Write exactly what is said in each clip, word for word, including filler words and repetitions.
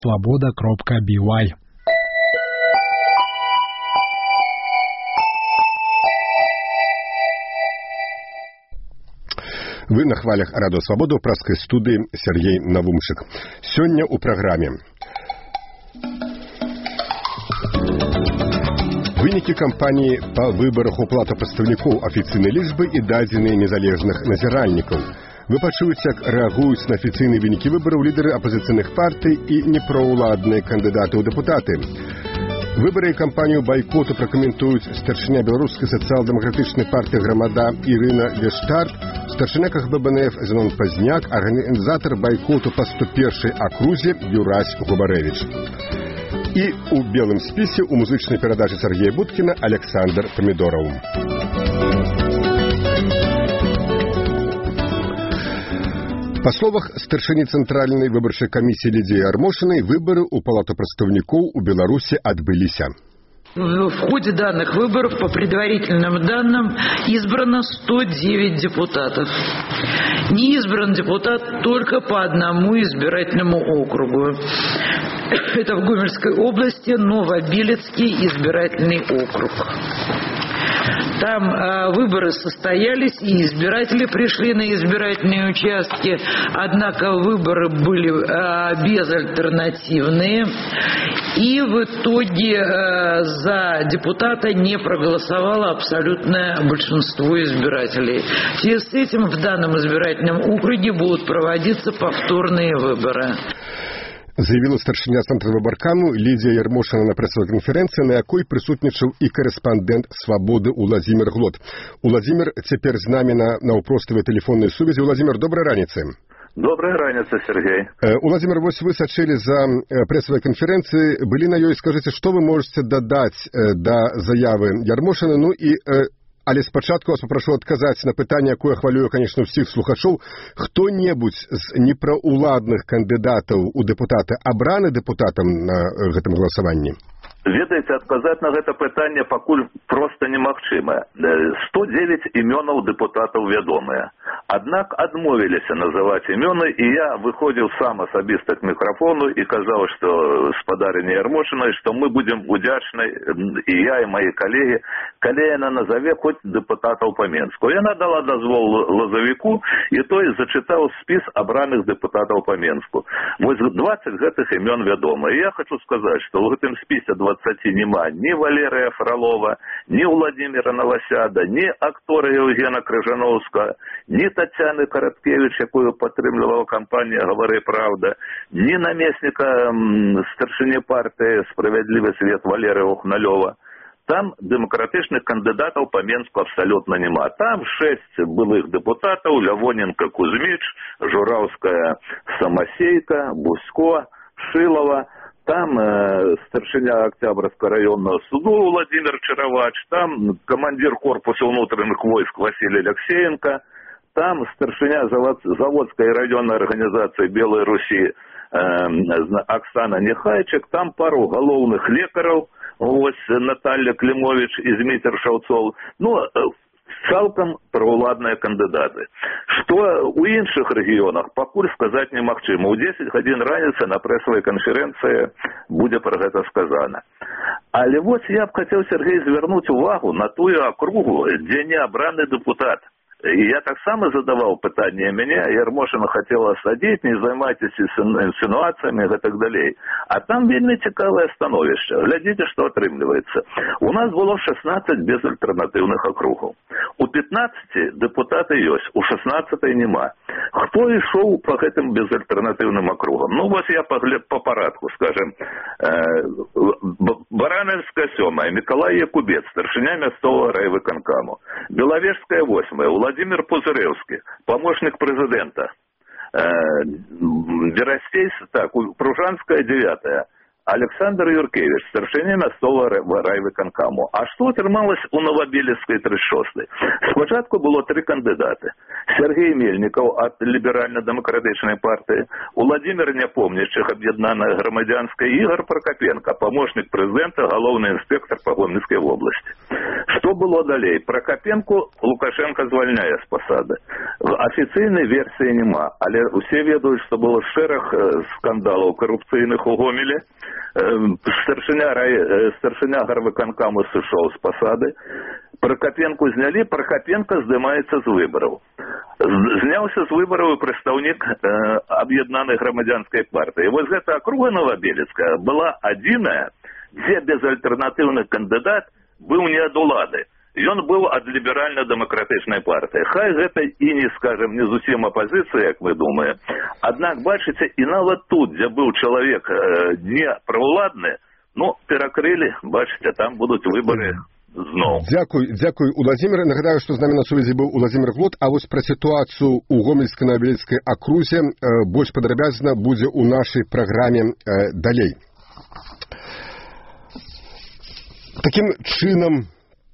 свобода кропка би уай. Вы на хвалях Радио Свобода, в праской студии Сергей Навумшик. Сегодня у программе. Вынікі кампаніі па выбарах у платапрадстаўнікоў афіцыйнай лічбы і дадзеныя незалежных назіральнікаў. Вы пачуеце, як рэагуюць на афіцыйныя вынікі выбараў лідары апазіцыйных партый і непраўладныя кандыдаты ў дэпутаты. Выбары і кампанію байкоту пракаментуюць старшыня беларускай сацыял-дэмакратычнай партыі «Грамада» Ірына Лештарт, старшыня ка гэ бэ бэ эн эф Зенон Пазняк, арганізатар байкоту па сто першай акрузе Юрась Губарэвіч. І у белым спісе у музычнай перадачы Сергея Будкіна Александр Памідораў. Па словах старшыні цэнтральнай выбарчай камісіі Лідзіі Ярмошынай, выбары ў палату прадстаўнікоў у Беларусі адбыліся. В ходе данных выборов, по предварительным данным, избрано сто девять депутатов. Не избран депутат только по одному избирательному округу. Это в Гомельской области Новобилецкий избирательный округ. Там э, выборы состоялись, и избиратели пришли на избирательные участки, однако выборы были э, безальтернативные, и в итоге э, за депутата не проголосовало абсолютное большинство избирателей. В связи с этим в данном избирательном округе будут проводиться повторные выборы. Заявила старшыня цэнтра выбаркаму Лідзія Ярмошына на прэсавай канферэнцыі, на якой прысутнічаў і корэспандэнт «Свабоды» Уладзімір Глот. Уладзімір цяпер з намі на наўпроставай тэлефоннай сувязі. Уладзімір, добрай раніцы. Добрая раніца, Сергей. Уладзімір, вось вы сачылі за прэсавай канферэнцыі, былі на ёй, скажыце, што вы можаце дадаць да заявы Ярмошына, ну і... Але спачатку вас папрашу адказаць на пытанне, якое хвалюе, конечно, ўсіх слухачоў. Хто-небудзь з непраўладных кандыдатаў у дэпутаты абраны дэпутатам на гэтым галасаванні? Ведаеце, адказаць на гэта пытанне пакуль проста немагчыма. сто девять імёнаў дэпутатаў вядомыя. Аднак адмовіліся называць імёны, і я выходзіў сам асабіста к мікрафону і казаў, што спадарыне Ярмошынай, што мы будзем удзячны, і я, і мои калегі, калі яна назаве хоць дэпутатаў па Менску. Яна дала дазвол лазавіку, і той зачытаў спіс абраных дэпутатаў па Менску. Вось дваццаць гэтых імён вядома. І я хочу сказаць, што ў гэтым спісе двадцати нема ні Валерыя Фролова, ні Владимира Новосяда, ні актора Евгена Крыжановска, ні Тацяны Караткевич, якую падтрымлівала кампанія «Гавары Правда», ні намесніка старшыні партыі «Справядлівы свет» Валерыя Ухналёва. Там дэмакратычных кандыдатаў па Менску абсалютна няма. Там шэсць былых дэпутатаў: Лявоненко, Кузьміч, Жураўская, Самасейка, Бусько, Шилова. Там э, старшыня Октябрьского районного суду Владимир Чаровач, там командир корпуса внутренних войск Василий Алексеенко, там старшыня завод, заводской районной организации Белой Руси э, Оксана Нехайчик, там пару галоўных лекараў, ось Наталья Климович и Дмитрий Шаўцоў. Ну, цалкам праўладныя кандыдаты. Што ў іншых рэгіёнах, пакуль сказаць немагчыма. У дзесяць гадзін раніцы на прэсавай канферэнцыі будзе пра гэта сказана. Але вось я б хацеў, Сергей, звярнуць увагу на тую акругу, дзе не абраны дэпутат. И я так само задавал пытание меня, Ярмошина хотела осадить, не займайтесь инсинуациями и так далее. А там вельми цікавое становище. Глядите, что отрымливается. У нас было шестнадцать безальтернативных округов. У пятнадцати депутаты есть, у шестнадцати нема. Кто и шел по этим безальтернативным округам? Ну вот я погляд по порядку, скажем. Барановская сёмая, Миколай Якубец, старшиня мясцового райвыканкаму. Беловежская восьмая, Владимир Пузыревский, помощник президента. Беростейс, так, Пружанская девятая, Александр Юркевич, старшыня мясцовага райвыканкаму. А што атрымалася у Новабелецкай тридцать шестой? Спачатку было три кандидаты. Сергей Мельников от либерально-демократичной партии, Владимир Непомнящих, объединенная громадянская, Игорь Прокопенко, помощник президента, головный инспектор по Гомельской области. Что было далее? Прокопенко Лукашенко звольняє з посади. Офіційної версії нема, але усі ведають, що було шерах скандалів корупційних у Гомелі. Старшиня, старшиня гарвиканкаму сышоў з посади. Прокопенко зняли, Прокопенко здымаецца з выбораў. Зняўся з выбораў прадстаўнік э, аб'яднанай грамадзянскай партыі. Вось гэта акруга Новабелецкая была адзіная, дзе безальтэрнатыўны кандыдат быў не ад улады. Ён быў ад ліберальна-дэмакратычнай партыі. Хай гэта і не, скажем, не зусім апазіцыя, як вы думаете. Аднак, бачыце, і нават тут, дзе быў чалавек э, не праўладны, ну, перакрылі, бачыце, там будуць выборы зноў. Дзякуй, дзякуй, Уладзімір. Нагадаю, што з намі на сувязі быў Уладзімір Глот, а вось пра сітуацыю ў Гомельска-Новабелецкай акрузе э, больш падрабязна будзе ў нашай праграме э, далей. Такім чынам,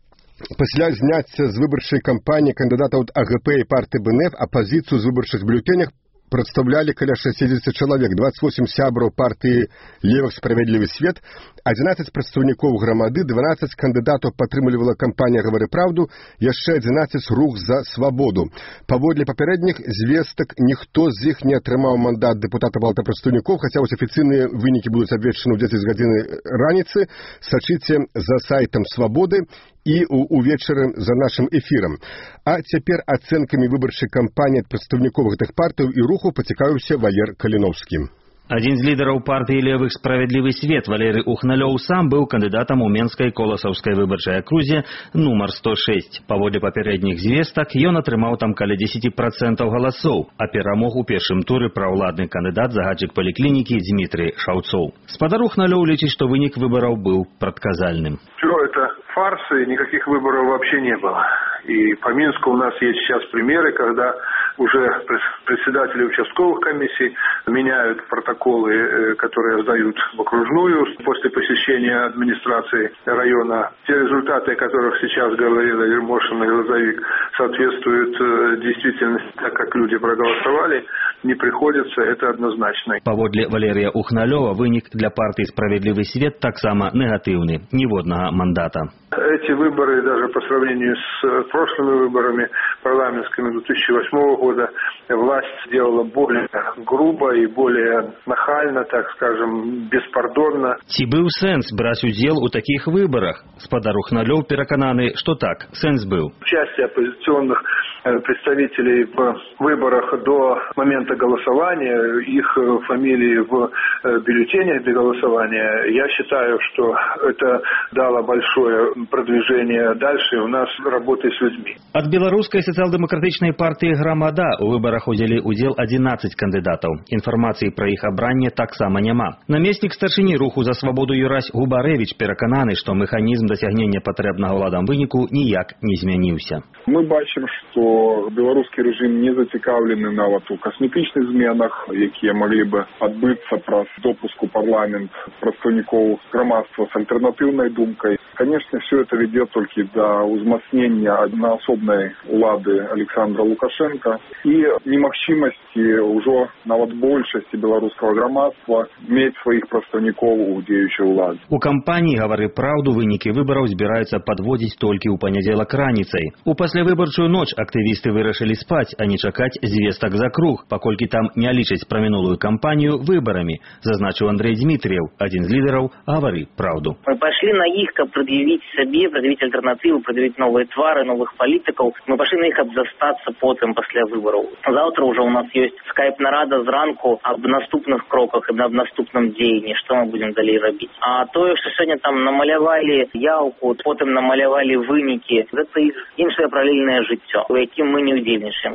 пасля зняцця з выбарчай кампаніі кандыдатаў ад АГП і партыі БНФ апазіцыю з выбарчых бюлетэнях прадстаўлялі каля шэсцідзесят чалавек, двадцать восемь сябраў партыі «Левых справядлівы свет», одиннадцать прадстаўнікоў грамады, дванаццаць кандыдатаў падтрымлівала кампанія «Гавары праўду», яшчэ адзінаццаць рух за свабоду. Паводле папярэдніх звестак ніхто з іх не атрымаў мандат дэпутата палаты прадстаўнікоў, хаця вось афіцыйныя вынікі будуць абвешчаны ў дзесяць гадзіны раніцы. Сачыце за сайтам «Свабоды» і увечары за нашым эфірам. А цяпер ацэнкамі выбарчай кампаніі ад прадстаўнікоў гэтых партыяў і руху пацікаўіўся Валер Каліноўскі. Адзін з лідараў партыі «Левых справядлівы свет» Валерый Ухналёў сам быў кандыдатам у Менскай коласаўскай выбарчай акрузе нумар сто шесть. Паводле папярэдніх звестак, ён атрымаў там каля десять процентов галасоў, а перамог у першым туры праўладны кандыдат загадчык паліклінікі Дмітрий Шаўцоў. Спадар Ухналёў лічыць, што вынік выбараў быў прадказальным. Все это фарс, и никаких выборов вообще не было. И по Минску у нас есть сейчас примеры, когда уже председатели участковых комиссий меняют протоколы, которые сдают в окружную после посещения администрации района. Те результаты, о которых сейчас говорила Ермошин и Лозовик, соответствуют действительности, так как люди проголосовали, не приходится, это однозначно. Паводле Валерия Ухналёва вынік для партии «Справедливый свет» таксама негативный, ніводнага мандата. Эти выборы, даже по сравнению с прошлыми выборами парламентскими две тысячи восьмого года, власть сделала более грубо и более нахально, так скажем, беспардонно. Ці быў сэнс браць удзел у таких выборах? Спадар Ухналёў перакананы, что так, сэнс был. Участие оппозиционных представителей в выборах до момента голосования, их фамилии в бюллетенях для голосования, я считаю, что это дало большое продвижение дальше у нас работы с людьми. От беларускай сацыял-дэмакратычнай партыі «Грамада» у выборах узялі удзел одиннадцать кандыдатаў. Інфармацыі пра іх абранне таксама няма. Намеснік старшыні руху за свабоду Юрась Губарэвіч перакананы, што механізм дасягнення патрэбнага ўладам выніку ніяк не змяніўся. Мы бачым, што беларускі рэжым не зацікаўлены нават у касметычных зменах, якія маглі бы адбыцца праз допуск у парламент прадстаўнікоў грамадства з альтэрнатыўнай думкай. Конечно, все это ведет только до узмацнения одноособной улады Александра Лукашенко и немагчымасці уже нават большасці беларускага грамадства мець сваіх прадстаўнікоў у дзеючай уладзе. У кампаніі «Гавары праўду» вынікі выбараў збіраюцца падводзіць толькі ў панядзелак раніцай. У паслявыбарчую ноч актывісты вырашылі спаць, а не чакаць звестак за круг, паколькі там не лічаць пра мінулую кампанію выбарамі, зазначыў Андрей Дмитриев, адзін з лідараў «Гавары праўду». Мы пошли на іх, каб предъявить себе, предъявить альтернативу, предъявить новые твары, новых политиков. Мы пошли на их обзастаться потом после выборов. Завтра уже у нас есть скайп-нарада зранку об наступных кроках и об наступном дзеянні, что мы будем далее робить. А то, что сегодня там намалявали явку, потом намалявали выніки, это их іншае паралельное жыццё, у якім мы не удзельнічаем.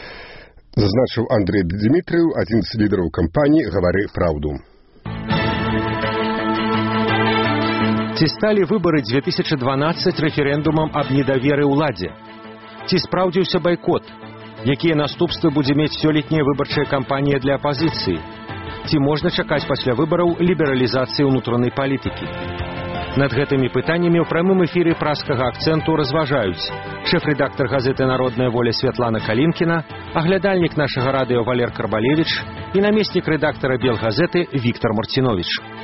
Зазначыў Андрей Дмитриев, адзін з лідараў кампаніі «Гавары праўду». Ці сталі выбары две тысячи дванадцать рэферэндумам аб недаверы ўладзе? Ці спраўдзіўся байкот? Якія наступствы будзе мець сёлетняя выбарчая кампанія для апазіцыі? Ці можна чакаць пасля выбараў лібералізацыі ўнутранай палітыкі? Над гэтымі пытаннямі ў прамым эфіры праскага акцэнту разважаюць шэф-рэдактар газеты «Народная воля» Святлана Калінкіна, аглядальнік нашага радыё Валер Карбалевіч і намеснік рэдактара «Белгазеты» Віктор Марціновіч.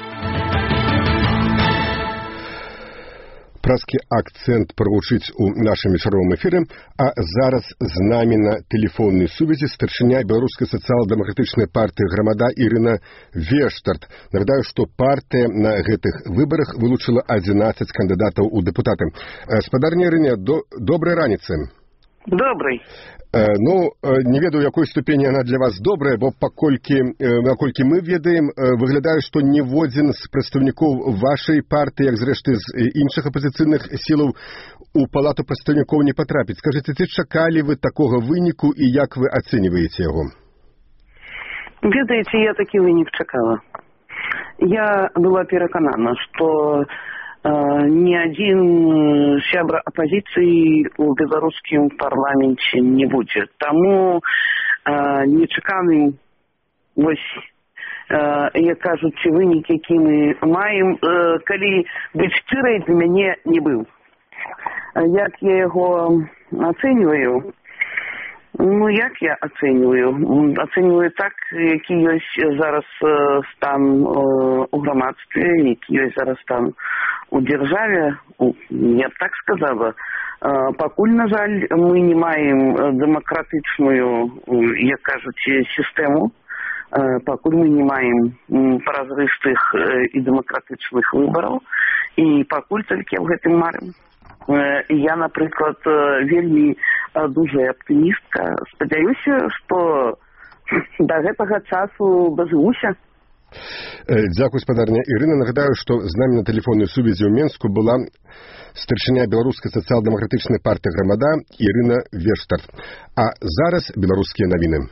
Праскі акцэнт прагучыць у нашым вечаровым эфіры, а зараз з намі на тэлефоннай сувязі старшыня беларускай сацыял-дэмакратычнай партыі «Грамада» Ірына Вештарт. Нагадаю, што партыя на гэтых выбарах вылучыла адзінаццаць кандыдатаў у дэпутаты. Спадарня Ірыне, до... добрай раніцы. Добрый. Э, ну, не ведаю, якой ступені яна для вас добрая, бо паколькі, э, наколькі мы ведаем, э, выглядае, што ніводзін з прадстаўнікоў вашай партыі, як зрэшты з іншых апазіцыйных сілаў, у палату прадстаўнікоў не патрапіць. Скажыце, ці чакалі вы такога выніку і як вы ацэньваеце яго? Ведаеце, я такі вынік чакала. Я была пераканана, што ни один сябра оппозиции у белорусском парламенте не будет. Тому э, нечаканым, вось, э, як кажуть, вынік, які мы маем, э, калі быць шчырай, для мяне не быў. Як я его оцениваю? Ну, як я оцениваю? Оцениваю так, які ёсць зараз стан э, у грамадстве, які ёсць зараз стан у державе, я б так сказала. Э, пакуль, на жаль, мы не маем демократичную, як кажуть, систему, э, пакуль мы не маем празрыстых і демократичных выбораў, і пакуль толькі в гэтым марым. Я, напрыклад, вельмі дужая аптымістка. Спадзяюся, што да гэтага часу дажывуся. Дзякуй, спадарня Ірына. Нагадаю, што з намі на тэлефоннай сувязі ў Менску была старшыня беларускай сацыял-дэмакратычнай партыі «Грамада» Ірына Вештарт. А зараз беларускія навіны.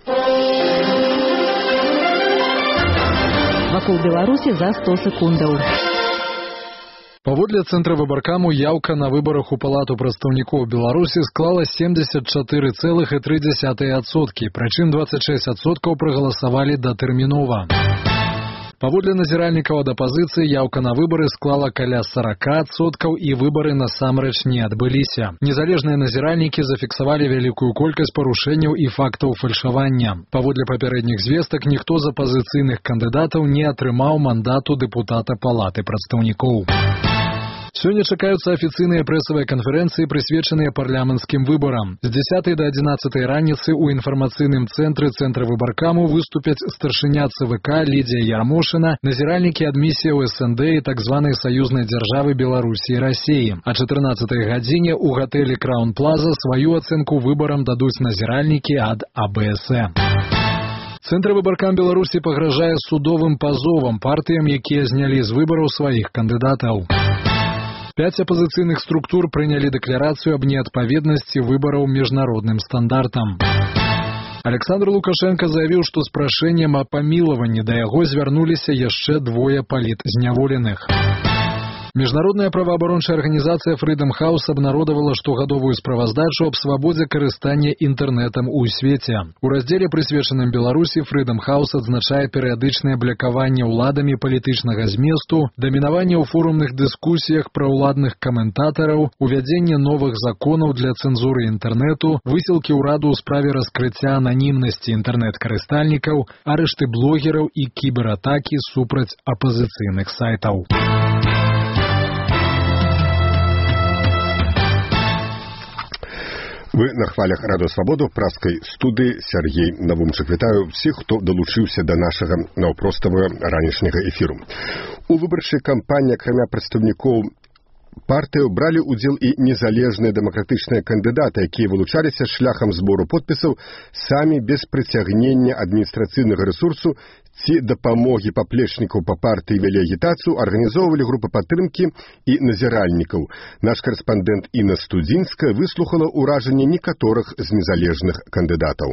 Вакол Беларусі за сто секундаў. Паводле Цэнтра выбаркаму яўка на выбарах у палату прадстаўнікоў Беларусі склала семьдесят четыре целых три десятых адсоткі, прычым двадцать шесть адсоткаў прагаласавалі датэрмінова. Паводле назіральнікаў ад апазіцыі яўка на выбары склала каля сорок адсоткаў і выбары насамрэч не адбыліся. Незалежныя назіральнікі зафіксавалі вялікую колькасць парушэнняў і фактаў фальшавання. Паводле папярэдніх звестак, ніхто з апазіцыйных кандыдатаў не атрымаў мандату дэпутата палаты прадстаўнікоў. Сёння чакаюцца афіцыйныя прэсавыя канферэнцыі, прысвечаныя парламенцкім выбарам. З дзесятай да адзінаццатай раніцы ў інфармацыйным цэнтры Цэнтра выбаркаму выступяць старшыня ЦВК Лідзія Ярмошына, назіральнікі ад місіяў эс эн дэ і так званай саюзнай дзяржавы Беларусі і Расіі. А чатырнаццатай гадзіне ў гатэлі Краун Плаза сваю ацэнку выбарам дадуць назіральнікі ад а бэ эс э. Цэнтр выбаркам Беларусі пагражае судовым пазовам партыям, якія знялі з выбараў сваіх кандыдатаў. Пяць апозіцыйных структур прынялі дэкларацыю аб неадпаведнасці выбараў міжнародным стандартам. Александр Лукашенко заявіў, што з прашэннем о памілаванні да яго звярнуліся яшчэ двое палітзняволеных. Міжнародная праваабарончая арганізацыя Freedom House абнародавала штогадовую справаздачу аб свабодзе карыстання інтэрнэтам у свеце. У раздзеле, прысвечаным Беларусі, Freedom House адзначае перыядычнае блякаванне ўладамі палітычнага зместу, дамінаванне ў форумных дыскусіях пра ўладных каментатараў, увядзенне новых законаў для цэнзуры інтэрнэту, высілкі ўраду ў справе раскрыцця ананімнасці інтэрнэт-карыстальнікаў, арышты блогераў і кібератакі супраць апазіцыйных сайтаў. Вы на хвалях Радыё Свабода ў праскай студыі Сергей Навумчык. Вітаю всіх, хто далучыўся да нашага наўпроставага ранішняга эфіру. У выбарчай кампаніі, акрамя прадстаўнікоў партыю, бралі ўдзел і незалежныя дэмакратычныя кандыдаты, якія вылучаліся шляхам збору подпісаў самі без прыцягнення адміністрацыйнага рэсурсу ці дапамогі паплечнікаў па партыі вялі агітацыю, арганізоўвалі групы падтрымкі і назіральнікаў. Наш карэспандэнт Інна Студзінская выслухала ўражанне некаторых з незалежных кандыдатаў.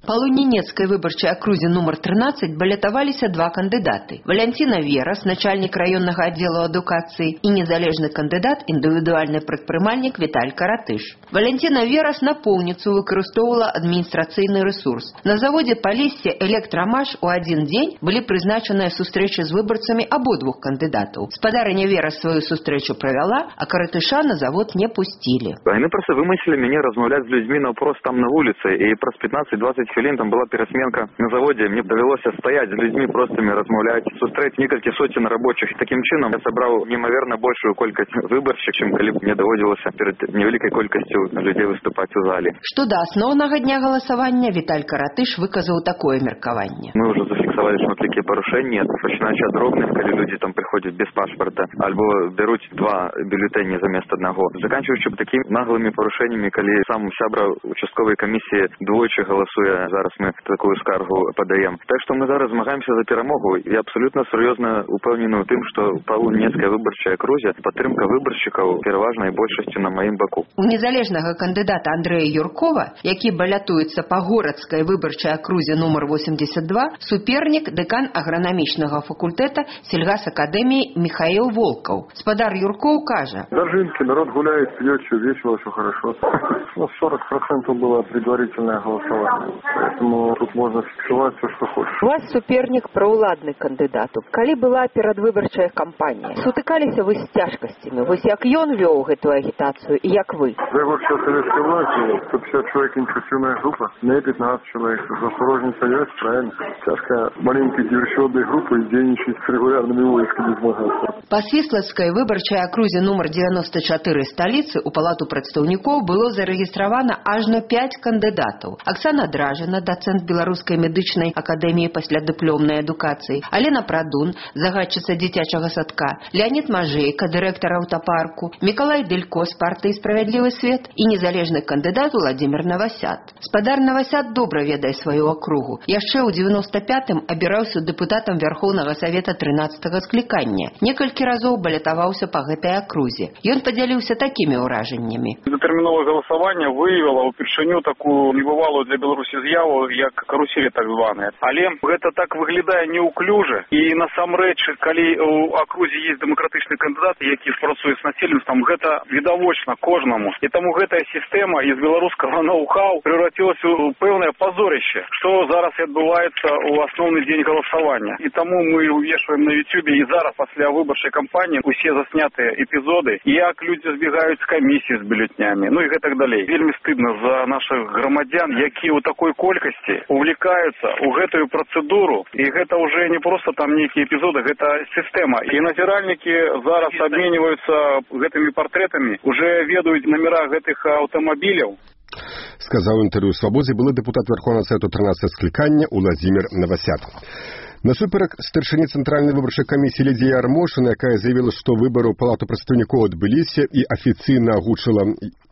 Па Лунінецкай выбарчай акрузе нумар трынаццаць балятаваліся два кандыдаты. Валянціна Верас, начальнік раённага аддзелу адукацыі, і незалежны кандыдат, індывідуальны прадпрымальнік Віталь Каратыш. Валянціна Верас напоўніцу выкарыстоўвала адміністрацыйны рэсурс. На заводзе Палессе «Электрамаш» у адзін дзень былі прызначаныя сустрэчы з выбарцамі абодвух кандыдатаў. Спадарыня Верас сваю сустрэчу правяла, а Каратыша на завод не пусцілі. Яны проста вымыслілі мяне размаўляць з людзьмі наўпрост там на вуліцы, і праз пятнаццаць-дваццаць хвілін там была перасменка на заводе. Мне давялося стаяць з людзьмі, простымі размаўляць, сустрэць некалькі сотен рабочих. Такім чынам я сабраў немаверна большую колькасць выбаршчык, чым калі б мне даводзілася перад невялікай колькасцю людзей выступаць у зале. Што да асноўнага дня галасавання, Віталь Каратыш выказаў такое меркаванне. Мы ўжо зафіксавалі шматлікія парушэнні, пачынаючы ад дробных, калі людзі там прыходзяць без пашпарта, альбо бяруць два бюлетэні замест аднаго. Заканчваючы такімі наглымі парушэннямі, калі сам сябра участковай камісіі двойчы галасуе. Зараз мы такую скаргу падаем. Так што мы зараз змагаемся за перамогу. Я абсалютна сур'ёзна упэўнены ў тым, што па Лунінецкай выбарчай акрузе падтрымка выбаршчыкаў пераважнай большасцю на маім баку. У незалежнага кандыдата Андрэя Юркова, які балятуецца па горадскай выбарчай акрузе нумар восемьдесят два, супернік дэкан агранамічнага факультэта сельгасакадэміі Михаил Волков. Спадар Юрков кажа: Дожинки, народ гуляет, пьет, все весело, все хорошо. Ну, сорок процентов было предварительное голосование. Поэтому тут можно фиксировать все, что хочешь. У вас супернік праўладны кандыдат. Калі была перадвыбарчая кампанія, сутыкаліся вы з цяжкасцямі? Вось як ён вёў гэтую агітацыю і як вы? Выборчая советская власть, сто пятьдесят человек инициативная группа, не пятнадцать человек. Засторожница есть, правильно? Тяжкая маленькая диверсионная группа и денежить с регулярными войсками змагаться. Па Свіслацкай выбарчай акрузе нумар девяносто четыре сталіцы у палату прадстаўнікоў было зарэгістравана ажно пять кандыдатаў. Оксана Дражина, доцент Беларускай медычнай акадэміі паслядыплёмнай адукацыі, Алена Прадун, загадчыца дзіцячага садка, Леонид Мажейка, дырэктар аўтапарку, Миколай Делько з партыі «Справядлівы свет» і незалежны кандыдат Владимир Новосяд. Спадар Новосяд добра ведае сваю акругу. Яшчэ ў девяносто пятым абіраўся дэпутатам Вярхоўнага Савета трынаццатага склікання. Некалькі разоў балятаваўся па гэтай акрузе. Ён падзяліўся такімі ўражаннямі. Дэтэрміновае галасаванне выявіла ўпершыню такую небывалую для Беларусі з'яву, як каруселі так званыя. Але гэта так выглядае неуклюжа. І насамрэч, калі у акрузе есть дэмакратычны кандыдат, які працуе з насельніцтвам, гэта відавочна кожнаму. І таму гэтая сістэма из беларускага ноу-хау превратилась у пэўнае пазорыще, што зараз адбываецца ў асноўны дзень галасавання. І таму мы увешваем на ютубе і зараз пасля выбарчай кампаніі усе заснятыя эпізоды, як людзі збегаюць з камісіі з бюлетнямі, ну і гэтак далей. Вельмі стыдна за наших грамадзян, якія ў такой колькасці увлекаюцца ў гэтую працэдуру. І гэта уже не просто там нейкія эпізоды, гэта сістэма. І назіральнікі зараз абменьваюцца гэтымі партрэтамі, уже ведаюць номера гэтых аўтамабіляў. Сказаў інтэрв'ю «Свабодзе» былы дэпутат Верховнага Савету трынаццатага склікання Уладзімір Новосяд. Насуперак старшыні Цэнтральнай выбарчай камісіі Лідзіі Ярмошына, якая заявіла, што выбары ў палату прадстаўнікоў адбыліся і афіцыйна агучыла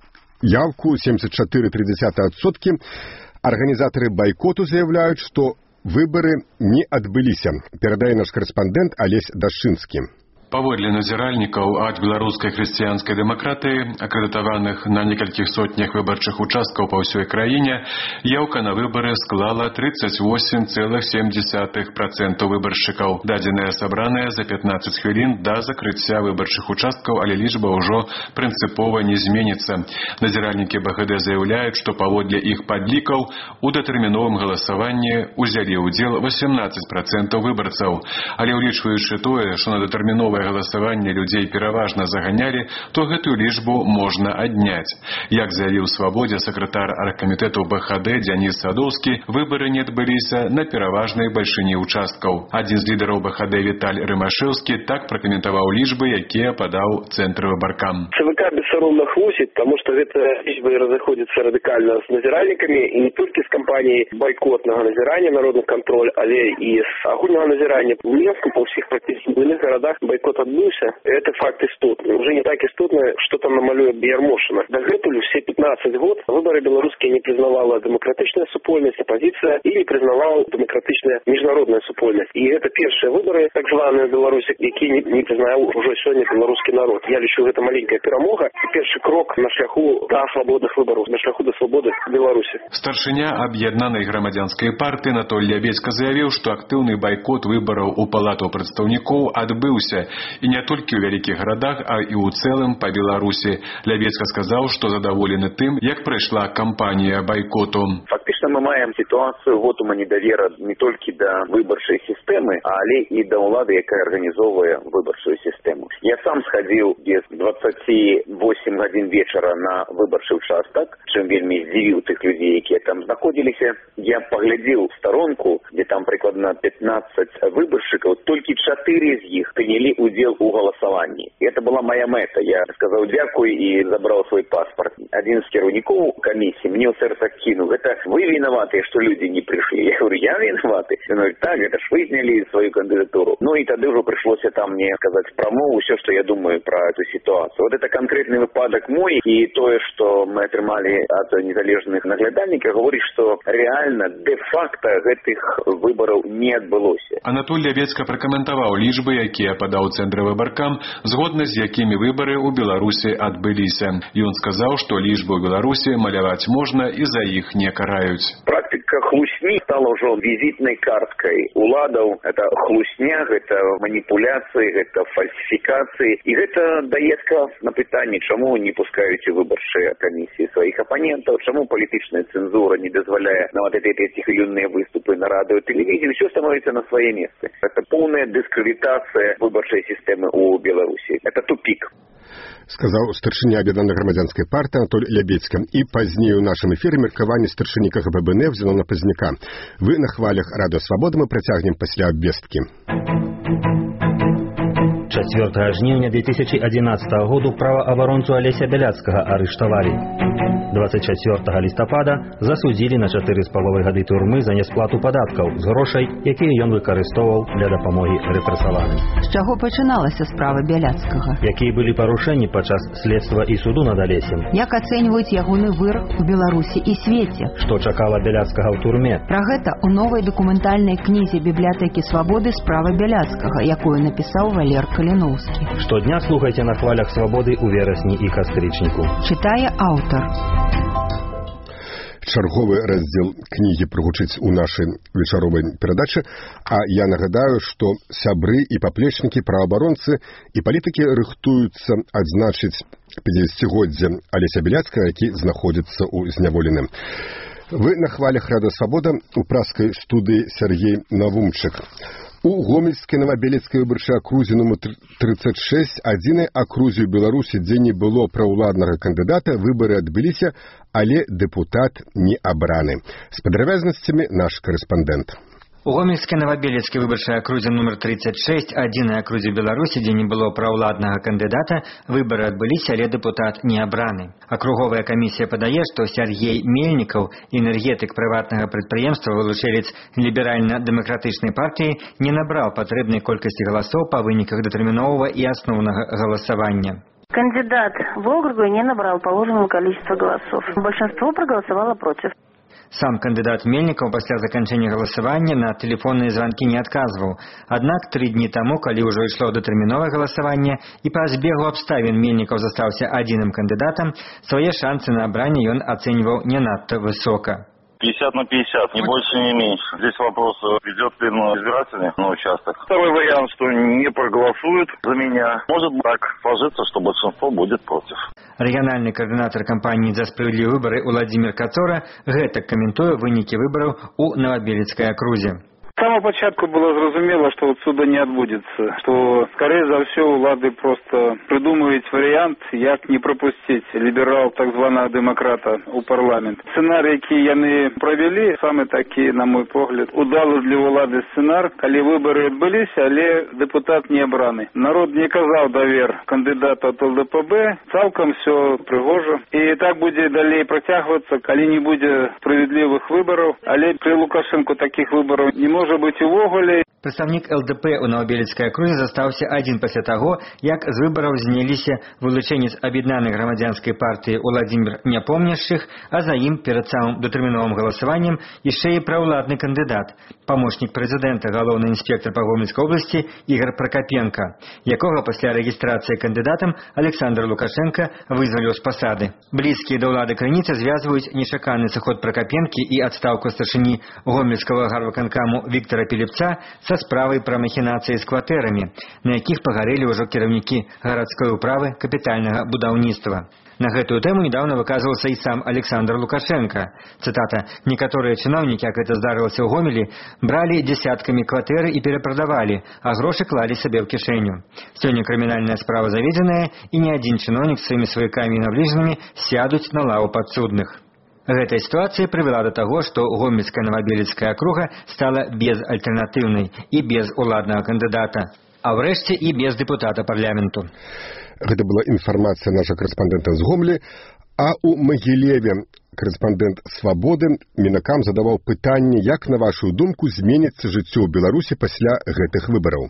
яўку семьдесят четыре целых три десятых адсоткі, арганізатары байкоту заявляюць, што выбары не адбыліся. Перадае наш карэспандэнт Алесь Дашчынскі. Паводле назіральнікаў ад беларускай хрысціянскай дэмакратыі, акрэдытаваных на некалькіх сотнях выбарчых участкаў па ўсёй краіне, яўка на выбары склала тридцать восемь целых семь десятых процента выбаршчыкаў. Дадзеныя сабраныя за пятнадцать хвілін да закрыцця выбарчых участкаў, але лічба ўжо прынцыпова не зменіцца. Назіральнікі бэ гэ дэ заяўляюць, што паводле іх падлікаў у датэрміновым галасаванні узялі ўдзел восемнадцать процентаў выбарцаў. Але ўлічваючы тое, што на датэрміновае галасаванне людзей пераважна заганялі, то гэтую лічбу можна адняць. Як заявіў «Свабодзе» сакратар аргкамітэту бэ ха дэ Дзяніс Садоўскі, выбары не адбыліся на пераважнай бальшыні участкаў. Адзін з лідараў бэ ха дэ Віталь Рымашэўскі так пракаментаваў лічбы, якія падаў цэнтр выбаркам. цэ вэ ка бессаромна хлусіць, таму што гэта лічбы разыходзяцца радыкальна з назіральнікамі, і не толькі з кампаніяй байкотнага назірання «Народны кантроль», але і з агульнага назірання. У Мінску па ўсіх практычна буйных гарадах байкот бойкот адбыўся, это факт істотны. Уже не так істотна, што там намалюе Ярмошына. Дагэтуль все пятнадцать год выборы беларускія не признавала дэмакратычная супольнасць, апозіцыя і не признавала дэмакратычная міжнародная супольнасць. І гэта першыя выборы, так званыя Беларусі, які не, не признаваў ужо сёння беларускі народ. Я лічу, гэта маленькая перамога і першы крок на шляху да свабодных выбораў, на шляху да свабоды Беларусі. Старшыня аб'яднанай грамадзянскай партыі Анатолий Лябедзька заявіў, што актыўны байкот выбораў у палату прадстаўнікоў адбыўся і не толькі ў вялікіх гарадах, а і ў цэлым па Беларусі. Лябедзька сказаў, што задаволены тым, як прайшла кампанія байкоту. Фактычна мы маем сітуацыю вотума недавера не толькі да выбарчай сістэмы, але і да ўлады, якая арганізоўвае выбарчую сістэму. Я сам схадзіў без двадцати восьми гадзін вечара на выбарчы ўчастак, чым вельмі здзівіў тых людзей, якія там знаходзіліся. Я паглядзеў старонку, дзе там прыкладна пятнадцать выбаршчыкаў, толькі чатыры з іх прынялі удзел у галасаванні. І это была моя мэта. Я сказаў дзякуй і забраў свой паспорт. Адзін з кіраўнікоў камісіі мне ў сэрца кінуў: гэта вы вінаватыя, што людзі не прыйшлі. Я говорю, я вінаваты. Ён говорит, так, гэта ж вы знялі сваю кандыдатуру. Ну і тады ўжо прыйшлося там мне сказаць прамову, ўсё, што я думаю пра эту сітуацыю. Вот это конкретны выпадак мой, і тое, што мы атрымалі ад незалежных наглядальнікаў, гаворыць, што рэальна дэ-факта гэтых выбараў не адбылося. Анатолий Лябедзька пракаментаваў лічбы, якія падаў Цэнтр выбаркам, згодна з якімі выбары ў Беларусі адбыліся. Ён сказаў, што лічбы ў Беларусі маляваць можна і за іх не караюць. Практика хлусні стала ўжо візітнай карткай уладаў. Это хлусня, гэта маніпуляцыі, гэта фальсіфікацыі. І гэта дае адказ на пытанне, чаму не пускаюць у выбарчыя камісіі сваіх апанентаў, чаму палітычная цэнзура не дазваляе нават эти хвілінныя выступы на радыё і тэлевізіі. Все становіцца на свае месцы. Это полная дыскрэдытацыя выбарчай сістэмы ў Беларусі. Это тупик. Сказаў старшыня аб'яднанай грамадзянскай партыі Анатолий Лябедзька. І пазней у нашым эфіры меркаванне старшыні КГБ-БНФ Зенона Пазняка. Вы на хвалях Радыё Свабода, мы працягнем пасля абвесткі. чацвёртага жніўня две тысячи одиннадцатого году праваабаронцу Алеся Бяляцкага арыштавалі. двадцать чацвёртага лістапада засудзілі на чатыры з паловай гады турмы за несплату падаткаў з грошай, якія ён выкарыстоўваў для дапамогі рэпрэсаваным. З чаго пачыналася справа Бяляцкага? Якія былі парушэнні падчас следства і суду над Алесем? Як ацэньваюць ягоны вырак у Беларусі і свеце? Што чакала Бяляцкага ў турме? Пра гэта ў новай дакументальнай кнізе бібліятэкі Свабоды справа Бяляцкага, якую напісаў Валер Каліноўскі. Штодня слухайце на хвалях Свабоды ў верасні і кастрычніку. Чытае аўтар. Чарговы раздзел кнігі прагучыць у нашай вечаровай перадачы, а я нагадаю, што сябры і паплечнікі, праваабаронцы і палітыкі рыхтуюцца адзначыць пяцідзесяцігоддзе Алеся Бяляцкага, які знаходзіцца ў зняволеным. Вы на хвалях Радыё Свабода, у праскай студыі Сергей Навумчык. У Гомельскай Новабелецкай выбарчай акрузе нумар тридцать шесть, адзінай акрузе ў Беларусі, дзе не было праўладнага кандыдата, выбары адбыліся, але дэпутат не абраны. З падрабязнасцямі наш карэспандэнт. У Гомельскай Новабелецкай выбарчай акрузе нумар тридцать шесть, адзінай акрузе Беларусі, дзе не было праўладнага кандыдата, выбары адбыліся, але дэпутат не абраны. Акруговая камісія падае, што Сергей Мельнікаў, энергетык прыватнага прадпрыемства, вылучэлец ліберальна-дэмакратычнай партыі, не набраў патрэбнай колькасці галасоў па выніках датэрміновага і асноўнага галасавання. Кандидат в округу не набрал положенного количества голосов. Большинство проголосовало против. Сам кандидат Мельнікаў пасля заканчэння галасавання на тэлефонныя званкі не адказваў. Аднак тры дні таму, калі ўжо ішло датэрміновае галасаванне і па збегу абставін Мельнікаў застаўся адзіным кандыдатам, свае шансы на абранне ён ацэньваў не надта высока. пятьдесят на пятьдесят, не больше, не меньше. Здесь вопрос, ведет ли избиратели на участок. Второй вариант, что не проголосуют за меня. Может так сложиться, что большинство будет против. Рэгіянальны координатор кампании «За справедливые выборы» Владимир Кацора гэтак каментуе вынікі выбораў у Новабелецкай акрузе. С самого початку было зразумело, что отсюда не отбудется, что, скорее за все, улады просто придумывают вариант, як не пропустить либерал так званого демократа у парламент. Сценарий, який яны провели, самый таки, на мой погляд, удалый для улады сценар, коли выборы отбылись, але депутат не обраны. Народ не казал довер кандидата от ЛДПБ, цалком все пригожо. И так будет далее протягиваться, коли не будет справедливых выборов, але при Лукашенко таких выборов не может быть увогуле. Прадстаўнік эл дэ пэ ў Новабелецкай акрузе застаўся адзін пасля таго, як з выбараў зняліся вылучэнец аб'яднанай грамадзянскай партыі Уладзімір Няпомняшчых, а за ім перад самым датэрміновым галасаваннем яшчэ і праўладны кандыдат, памочнік прэзідэнта, галоўны інспектар па Гомельскай обласці Ігор Пракапенка, якога пасля рэгістрацыі кандыдатам Александр Лукашенко вызваліў з пасады. Блізкія да ўлады крыніцы звязваюць нечаканы сыход Пракапенкі і адстаўку старшыні Гомельскага гарвыканкаму Віктара Піліпца са справай пра махінацыі з кватэрамі, на якіх пагарэлі ўжо кіраўнікі гарадской управы капітальнага будаўніцтва. На гэтую тэму недавно выказваўся і сам Александр Лукашенко. Цытата: «Некаторыя чыноўнікі, як это здарылася ў Гомелі, бралі дзесяткамі кватэры і перапрадавалі, а грошы клалі сабе ў кішэню. Сёння крымінальная справа заведзеная, і ні адзін чыноўнік з сваімі сваякамі і набліжанымі сядуць на лаву падсудных». Гэтая сітуацыя прывяла да таго, што Гомельская Новабелецкая акруга стала безальтэрнатыўнай і без уладнага кандыдата, а ўрэшце і без дэпутата парламенту. Гэта была інфармацыя нашага карэспандэнта з Гомелі, а ў Магілеве карэспандэнт «Свабоды» Мінакам задаваў пытанне, як, на вашу думку, зменіцца жыццё ў Беларусі пасля гэтых выбараў.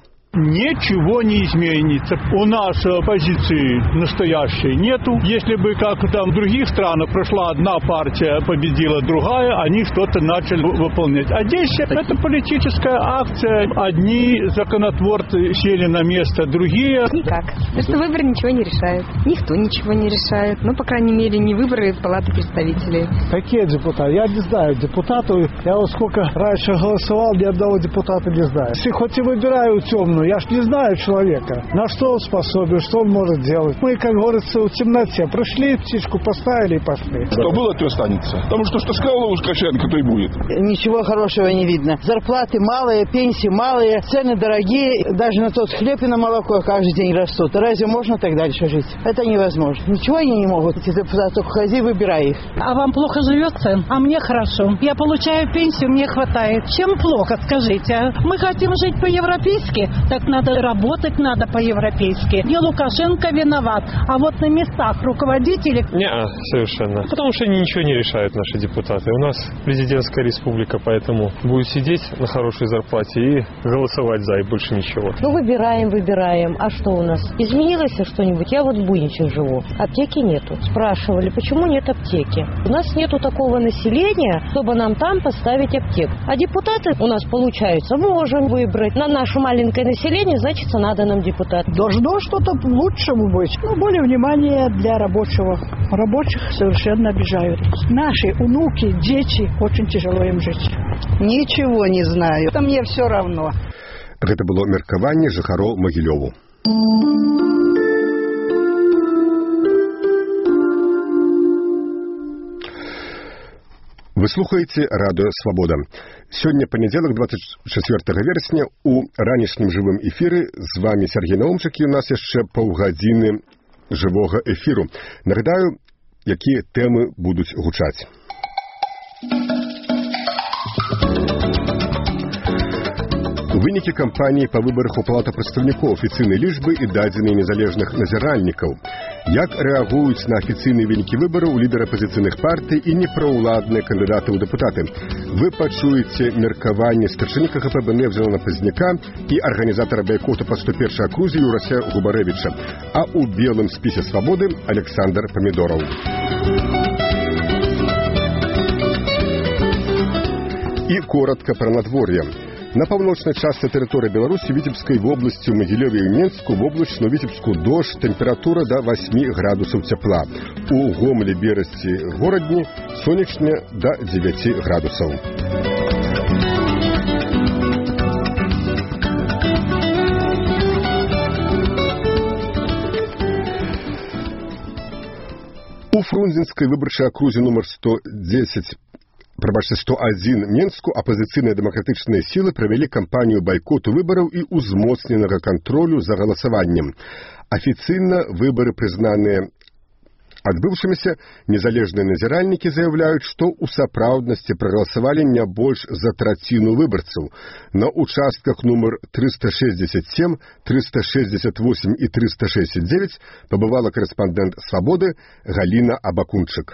Ничего не изменится. У нас оппозиции настоящей нету. Если бы, как там в других странах, прошла одна партия, победила другая, они что-то начали выполнять. А здесь это политическая акция. Одни законотворцы сели на место, другие... Никак. Потому что выборы ничего не решают. Никто ничего не решает. Ну, по крайней мере, не выборы в Палату представителей. Какие депутаты? Я не знаю депутатов. Я вот сколько раньше голосовал, ни одного депутата не знаю. Если хоть и выбираю темную, я ж не знаю человека, на что он способен, что он может делать. Мы, как говорится, в темноте пришли, птичку поставили и пошли. Что было, то останется. Потому что что сказал Лукашенко, то и будет. Ничего хорошего не видно. Зарплаты малые, пенсии малые, цены дорогие. Даже на тот хлеб и на молоко каждый день растут. Разве можно так дальше жить? Это невозможно. Ничего они не могут. Эти депутаты, только ходи, выбирай их. А вам плохо живется? А мне хорошо. Я получаю пенсию, мне хватает. Чем плохо, скажите? А? Мы хотим жить по-европейски, так надо работать, надо по-европейски. Не Лукашенко виноват, а вот на местах руководителей... Не, совершенно. Потому что они ничего не решают, наши депутаты. У нас президентская республика, поэтому будут сидеть на хорошей зарплате и голосовать за, и больше ничего. Ну, выбираем, выбираем. А что у нас? Изменилось что-нибудь? Я вот в Буйничах живу. Аптеки нету. Спрашивали, почему нет аптеки? У нас нету такого населения, чтобы нам там поставить аптеку. А депутаты у нас, получается, можем выбрать. На наше маленькое население, значит, надо нам депутат. Должно что-то лучшему быть. Ну, более внимания для рабочего. Рабочих совершенно обижают. Наши внуки, дети, очень тяжело им жить. Ничего не знаю. Это мне все равно. Гэта было меркаванне жыхароў Магілёву. Вы слухаеце радыё «Свабода». Сёння панядзелак, двадцать четвёртага верасня, у ранішнім жывым эфіры з вами Сергей Наумчык, і у нас яшчэ паўгадзіны жывога эфіру. Нагадаю, якія тэмы будуць гучаць. Вынікі кампаніі па выбарах у Палату прадстаўнікоў, афіцыйныя лічбы і дадзеныя незалежных назіральнікаў. Як рэагуюць на афіцыйныя вынікі выбараў лідары апазіцыйных партый і непраўладныя кандыдаты ў дэпутаты? Вы пачуеце меркаванне старшыні ка гэ пэ бэ Невзела Пазняка і арганізатара байкоту па сто першай акрузе Юрася Губарэвіча, а ў белым спісе «Свабоды» Александр Памідораў. І коротка пра надвор'е. На паўночнай частцы тэрыторыі Беларусі, Віцебскай вобласці, ў Магілёве і Менску, воблачна, ў Віцебску дождж, тэмпература да восьмі градусаў цяпла. У Гомелі, Берасці, Горадні сонечна да дзевяці градусаў. У Фрунзенскай выбарчай акрузе нумар сто дзесяць Прабачце, сто адзін Менску апазіцыйныя дэмакратычныя сілы правялі кампанію байкоту выбараў і узмоцненага кантролю за галасаваннем. Афіцыйна выбары прызнаныя адбыўшымися, незалежныя назіральнікі заяўляюць, што ў сапраўднасці прагаласавалі не больш за траціну выбарцаў. На участках нумар трыста шэсцьдзесят сем, трыста шэсцьдзесят восемь і трыста шэсцьдзесят дзевяць пабывала карэспандэнт «Свабоды» Галіна Абакунчык.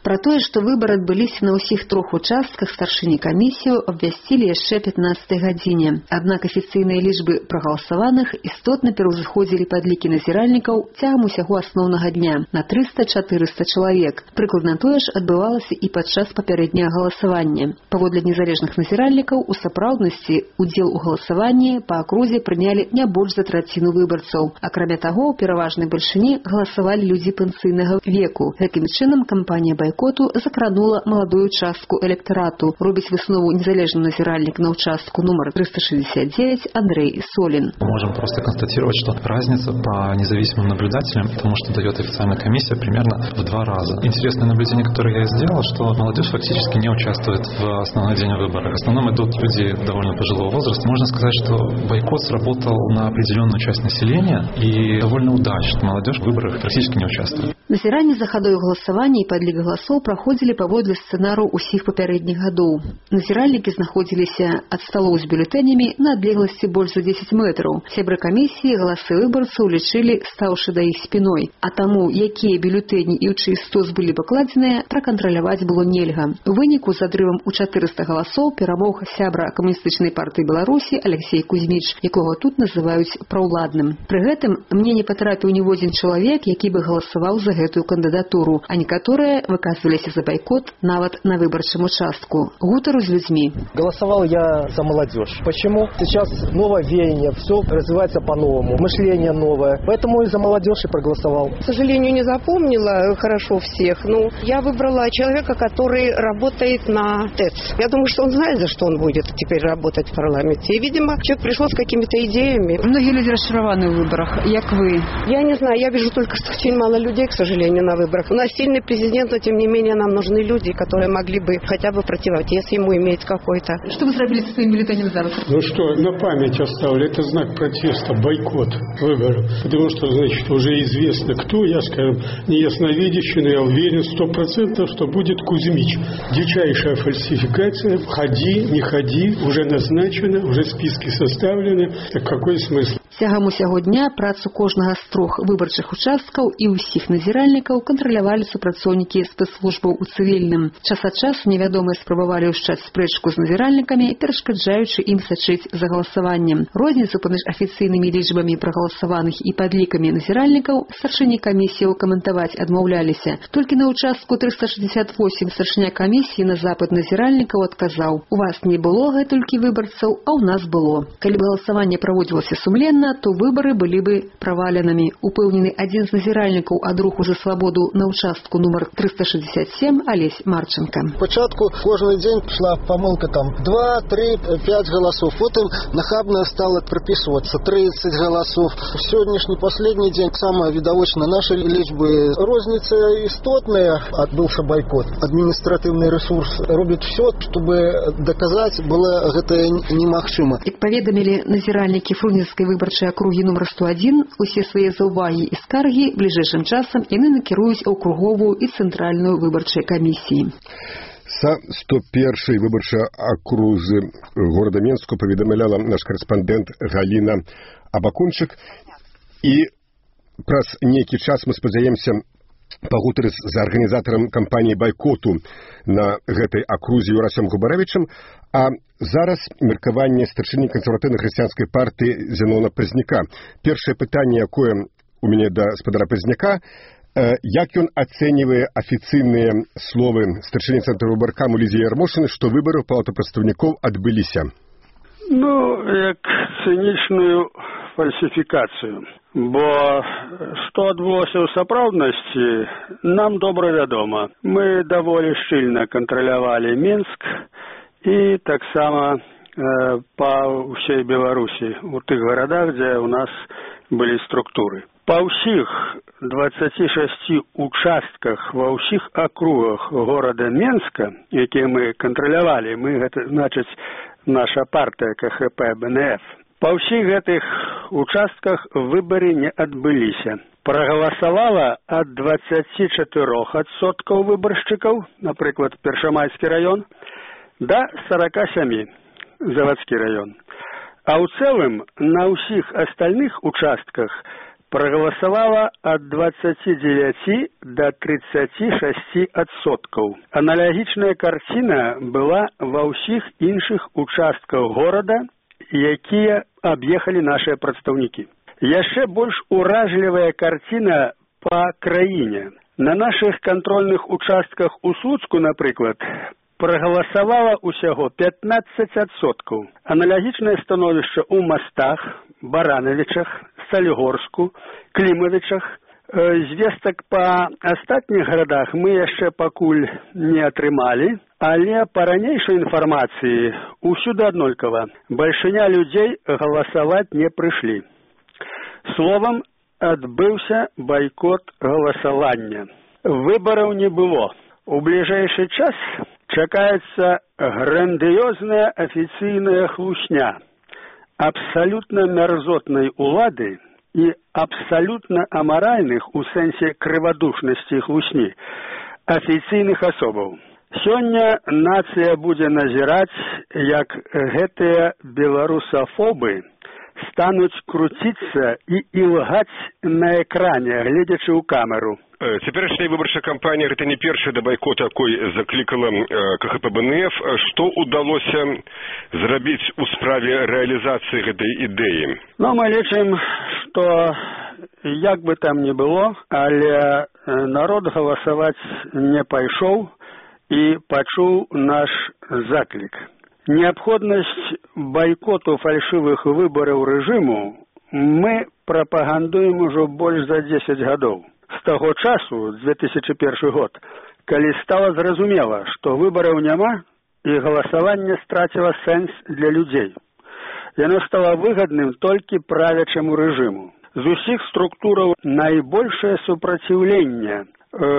Пра тое, што выбары адбыліся на ўсіх трох участках, старшыні камісію абвясцілі яшчэ пятнаццатай гадзіне. Аднак афіцыйныя лічбы прагаласаваных істотна пераўзыходзілі падлікі назіральнікаў цягам усяго асноўнага дня на трыста-чатырыста чалавек. Прыкладна тое ж адбывалася і падчас папярэдняга галасавання. Паводле незалежных назіральнікаў, у сапраўднасці удзел у галасаванні па акрузе прынялі не больш за траціну выбарцаў. Акрамя таго, у пераважнай бальшыні галасавалі людзі пенсійнага веку. Такім чынам, кампанія байкоту закранула маладую частку электарату. Робіць выснову незалежны назіральнік на участку номер триста шестьдесят девять Андрей Солин. Мы можем просто констатировать, что разница по независимым наблюдателям, тому, что дает официальная комиссия, примерно в два раза. Интересное наблюдение, которое я сделал, что молодежь фактически не участвует в основной день выборов. В основном идут люди довольно пожилого возраста. Можно сказать, что бойкот сработал на определенную часть населения и довольно удачно. Молодежь в выборах практически не участвует. Назіранне за хадою галасавання і падлік галасоў праходзілі паводле сцэнару ўсіх папярэдніх гадоў. Назіральнікі знаходзіліся ад сталоў з бюлетэнямі на адлегласці больш за дзесяць метраў. Сябры камісіі галасы выбарцаў лічылі, стаўшы да іх спіной. А таму, якія бюлетэні і ў чый стос былі пакладзеныя, пракантраляваць было нельга. У выніку з адрывам у чатырыста галасоў перамог сябра камуністычнай партыі Беларусі Алексей Кузьміч, якога тут называюць праўладным. Пры гэтым мне не патрапіў ніводзін чалавек, які бы галасаваў за гэтую кандыдатуру, а некаторыя выказваліся за бойкот нават на выбарчым участку. Гутару з людзьмі. Голосовал я за молодежь. Почему? Сейчас новое веяние, все развивается по-новому, мышление новое. Поэтому и за молодежь и проголосовал. К сожалению, не запомнила хорошо всех. Ну, я выбрала человека, который работает на ТЭЦ. Я думаю, что он знает, за что он будет теперь работать в парламенте. И, видимо, человек пришел с какими-то идеями. Многие люди разочарованы в выборах. Як вы? Я не знаю, я вижу только, что очень мало людей, к сожалению, на выборах. У нас сильный президент, но тем не менее нам нужны люди, которые могли бы хотя бы противовес ему иметь какой-то. Что вы сделали со своим бюллетенем за? Ну что, на память оставили. Это знак протеста, бойкот выборов. Потому что, значит, уже известно, кто, я, скажем, не ясновидящий, но я уверен сто процентов, что будет Кузьмич. Дичайшая фальсификация. Ходи, не ходи, уже назначено, уже списки составлены. Так какой смысл? Цягам усяго дня працу кожнага з трох выбарчых участкаў і ўсіх назіральнікаў кантралявалі супрацоўнікі спецслужбаў у цывільным. Час ад часу невядомыя спрабавалі ўшчаць спрэчку з назіральнікамі, перашкаджаючы ім сачыць за галасаваннем. Розніцу паміж афіцыйнымі лічбамі прагаласаваных і падлікамі назіральнікаў старшыні камісіі каментаваць адмаўляліся. Толькі на участку триста шестьдесят восемь старшыня камісіі на запыт назіральнікаў адказаў: «У вас не было гэтулькі выбарцаў, а ў нас было». Калі галасаванне праводзілася сумленна, то выборы были бы проваленными. Упэўнены один з назіральнікаў ад руху за свободу на участку номер триста шестьдесят семь Олесь Марченко. Спочатку кожен день шла помылка там два, три, пять голосов. Потом нахабно стало прописываться тридцать голосов. В сегодняшний последний день самое видовочное наши лічбы. Розница істотная, отбылся бойкот. Административный ресурс робит все, чтобы доказать было это немагчыма. Як паведамілі назіральнікі Фрунзенскай выбарчай акругі номер сто один, усе свае заўвагі і скаргі бліжэйшым часам яны накіруюць у акруговую і цэнтральную выбарчай камісіі. Са сто першай выбарчай акрузы горада Менску паведамляла наш корэспандэнт Галіна Абакунчык, і праз нейкі час мы спадзяемся пагутарыць з арганізатарам кампаніі байкоту на гэтай акрузе Юрасем Губарэвічам, а зараз меркаванне старшыні кансерватыўна-хрысціянскай партыі Зенона Пазняка. Першае пытанне, якое у мяне да спадара Пазняка, як ён ацэньвае афіцыйныя словы старшыні цэнтру выбаркаму Лідзіі Ярмошыны, што выбары ў палату прадстаўнікоў адбыліся? Ну, як цынічную фальсіфікацыю. Бо што адбылося ў сапраўднасці, нам добра вядома. Мы даволі шчыльна кантралявалі Мінск і таксама э, па ўсей Беларусі, у тых гарадах, дзе ў нас былі структуры. Па ўсіх дваццаці шасці участках, ва ўсіх акругах горада Менска, якія мы кантралявалі, мы, гэта значыць, наша партыя ка ха пэ бэ эн эф, па ўсіх гэтых участках выбары не адбыліся. Прагаласавала ад дваццаці чатырох адсоткаў выбаршчыкаў, напрыклад, Першамайскі раён, да сорока семи завадскі раён. А ў цэлым на ўсіх астальных участках проголосовало от двадцати девяти до тридцати шести адсоткаў. Аналагічная карціна была ва ўсіх іншых участках горада, якія аб'ехалі нашыя прадстаўнікі. Яшчэ больш уражлівая карціна па краіне. На нашых кантрольных участках у Слуцку, напрыклад, проголосовало усяго пятнадцать адсоткаў. Аналагічнае становішча ў Мастах, Барановичах, Салігорску, Клімавічах. Звестак па астатніх гарадах мы яшчэ пакуль не атрымалі, але па ранейшай інфармацыі усюды аднолькава. Бальшыня людзей галасаваць не прыйшлі. Словам, адбыўся байкот галасавання. Выбараў не было. У бліжэйшы час чакаецца грандыёзная афіцыйная хлусня абсалютна мярзотнай улады і абсалютна амаральных у сэнсе крывадушнасці хлусні афіцыйных асобаў. Сёння нацыя будзе назіраць, як гэтыя беларусафобы стануць круціцца і ілгаць на экране, гледзячы ў камеру. Цяперашняя выбарчая кампанія гэта не першая да байкоту, якой заклікала КХП-БНФ. Што ўдалося зрабіць у справе рэалізацыі гэтай ідэі? Ну, мы лічым, што як бы там ни было, але народ галасаваць не пайшоў і пачуў наш заклік. Неабходнасць байкоту фальшывых выбараў рэжыму мы прапагандуем ужо больш за дзесяць гадоў. З таго часу, две тысячи першы год, калі стала зразумела, што выбараў няма і галасаванне страціла сэнс для людзей. Яно стала выгадным толькі правячаму рэжыму. З усіх структураў найбольшае супраціўленне э,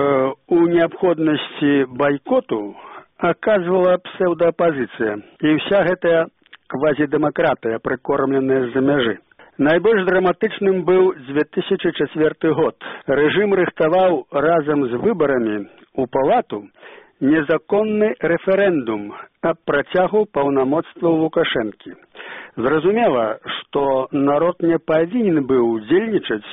у неабходнасці байкоту аказвала псеўдаапазіцыя і вся гэтая квазідэмакратыя, прыкормленая з-за мяжы. Найбольш драматычным быў две тысячи чацвёрты год. Рэжым рыхтаваў разам з выбарамі ў палату незаконны рэферэндум аб працягу паўнамоцтваў Лукашэнкі. Зразумела, што народ не павінен быў удзельнічаць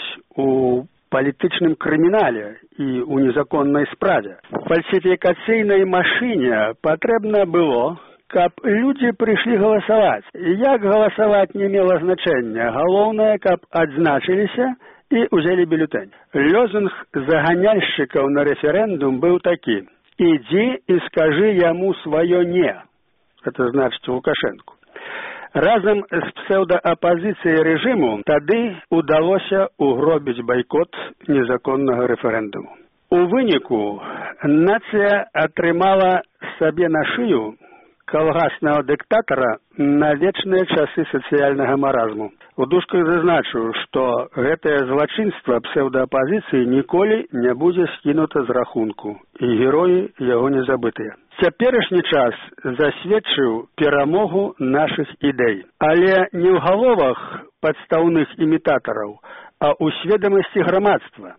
у палітычным крымінале і ў незаконнай справе. Фальсіфікацыйнай машыне патрэбна было, каб людзі прыйшлі галасаваць. Як галасаваць не мела значэння. Галоўнае, каб адзначыліся і ўзялі бюлетэнь. Лозунг заганяльшчыкаў на рэферэндум быў такі: «Ідзі і скажы яму сваё не». Это значыць Лукашэнку. Разам з псеўдаапазіцыяй рэжыму тады ўдалося угробіць байкот незаконнага рэферэндуму. У выніку нацыя атрымала сабе на шыю калгаснага дыктатара на вечныя часы сацыяльнага маразму. У дужках зазначу, што гэтае злачынства псеўдаапазіцыі ніколі не будзе скінута з рахунку, і героі яго не забытыя. Цяперашні час засведчыў перамогу нашых ідэй, але не ў галовах падстаўных імітатараў, а ў сведамасці грамадства.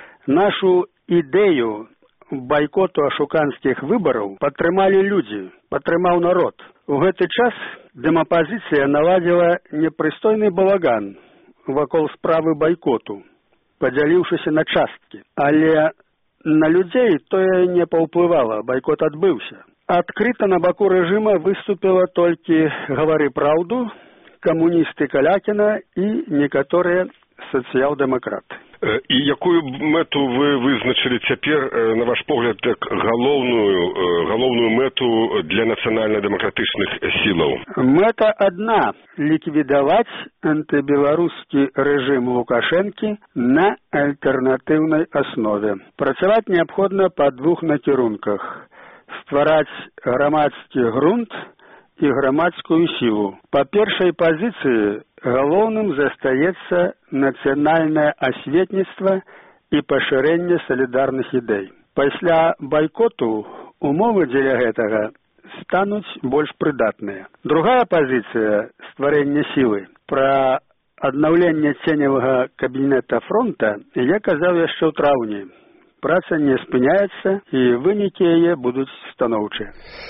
Нашу ідэю байкоту ашуканскіх выбараў падтрымалі людзі, падтрымаў народ. У гэты час дэмапазіцыя наладзіла непрыстойны балаган вакол справы байкоту, падзяліўшыся на часткі. Але на людзей тое не паўплывала, байкот адбыўся. Адкрыта на баку рэжыма выступіла толькі «Гавары праўду», камуністы Калякіна і некаторыя сацыял-дэмакраты. І якую мэту вы вызначылі цяпер, на ваш погляд, як галоўную, галоўную мэту для нацыянальна-дэмакратычных сілаў? Мэта адна – ліквідаваць антыбеларускі рэжым Лукашэнкі на альтэрнатыўнай аснове. Працаваць неабходна па двух накірунках – ствараць грамадскі грунт і грамадскую сілу. Па першай пазіцыі галоўным застаецца нацыянальнае асветніцтва і пашырэнне салідарных ідэй. Пасля байкоту умовы дзеля гэтага стануць больш прыдатныя. Другая пазіцыя – стварэнне сілы. Пра аднаўленне ценевага кабінета фронта я казаў яшчэ ў траўні. Праца не спыняецца і вынікі яе будуць станоўчыя.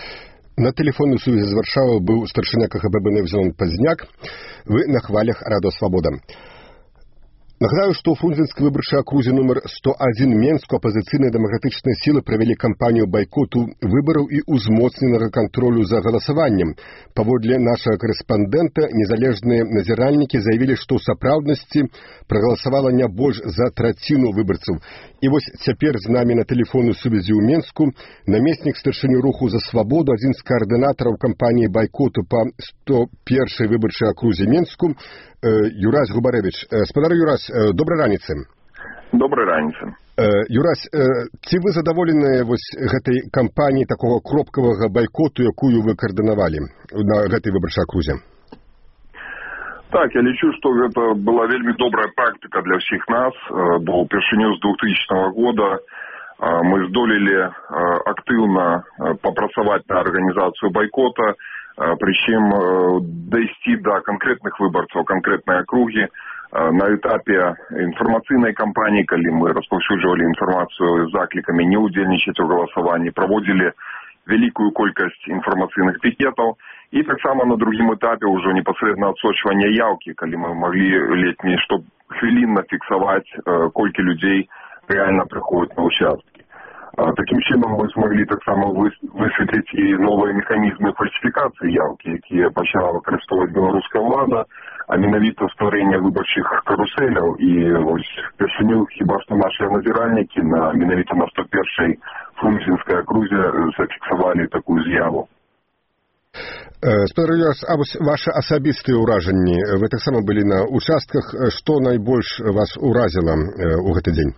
На тэлефоннай сувязі з Варшавы быў старшыня КХП-БНФ Зон Пазняк. Вы на хвалях Радио Свобода. Нагадаю, што ў фрунзенскай выбарчай акрузе нумар сто адзін Менску апазіцыйныя дэмакратычныя сілы правялі кампанію байкоту выбараў і узмоцненага кантролю за галасаваннем. Паводле нашага корэспандэнта, незалежныя назіральнікі заявілі, што ў сапраўднасці прагаласавала не больш за траціну выбарцаў. І вось цяпер з намі на тэлефоннай сувязі ў Менску намеснік старшыні руху за свабоду, адзін з каардынатараў кампаніі байкоту па сто першай выбарчай акрузе Менску, Юрась Губарэвіч. Спадар Юрась, добрай раніцы. Добрай раніцы. Юрась, ці вы задаволеныя вось гэтай кампаніі такога кропкавага байкоту, якую вы каардынавалі на гэтай выбарчай акрузе? Так, я лічу, што гэта была вельмі добрая практыка для ўсіх нас, бо ўпершыню з двухтысячнага года мы здолелі актыўна папрацаваць на арганізацыю байкота, причем дойти до конкретных выборцев, конкретной округи на этапе информационной кампании, когда мы распаўсюджвалі информацию с закликами не удзельнічаць у голосовании, проводили великую колькость информационных пикетов, и так само на другом этапе уже непосредственно отсочивание явки, когда мы могли летние, чтобы хвилинно фиксовать, сколько людей реально приходят на участки. Таким чином мы смогли так само высветліць і новыя механізмы фальсифікацыі явкі, якія пачала выкарыстоўваць беларуская ўлада, а менавіта стварэнне выбарчых каруселяў. І вось першыню хіба што нашыя назіральнікі на менавіта на сто першай фрунзенскай акрузе зафіксавалі такую з'яву. Спадар Юрась, а вось ваши асабістыя ўражанні, вы таксама былі на участках, што найбольш вас уразіла ў гэты дзень?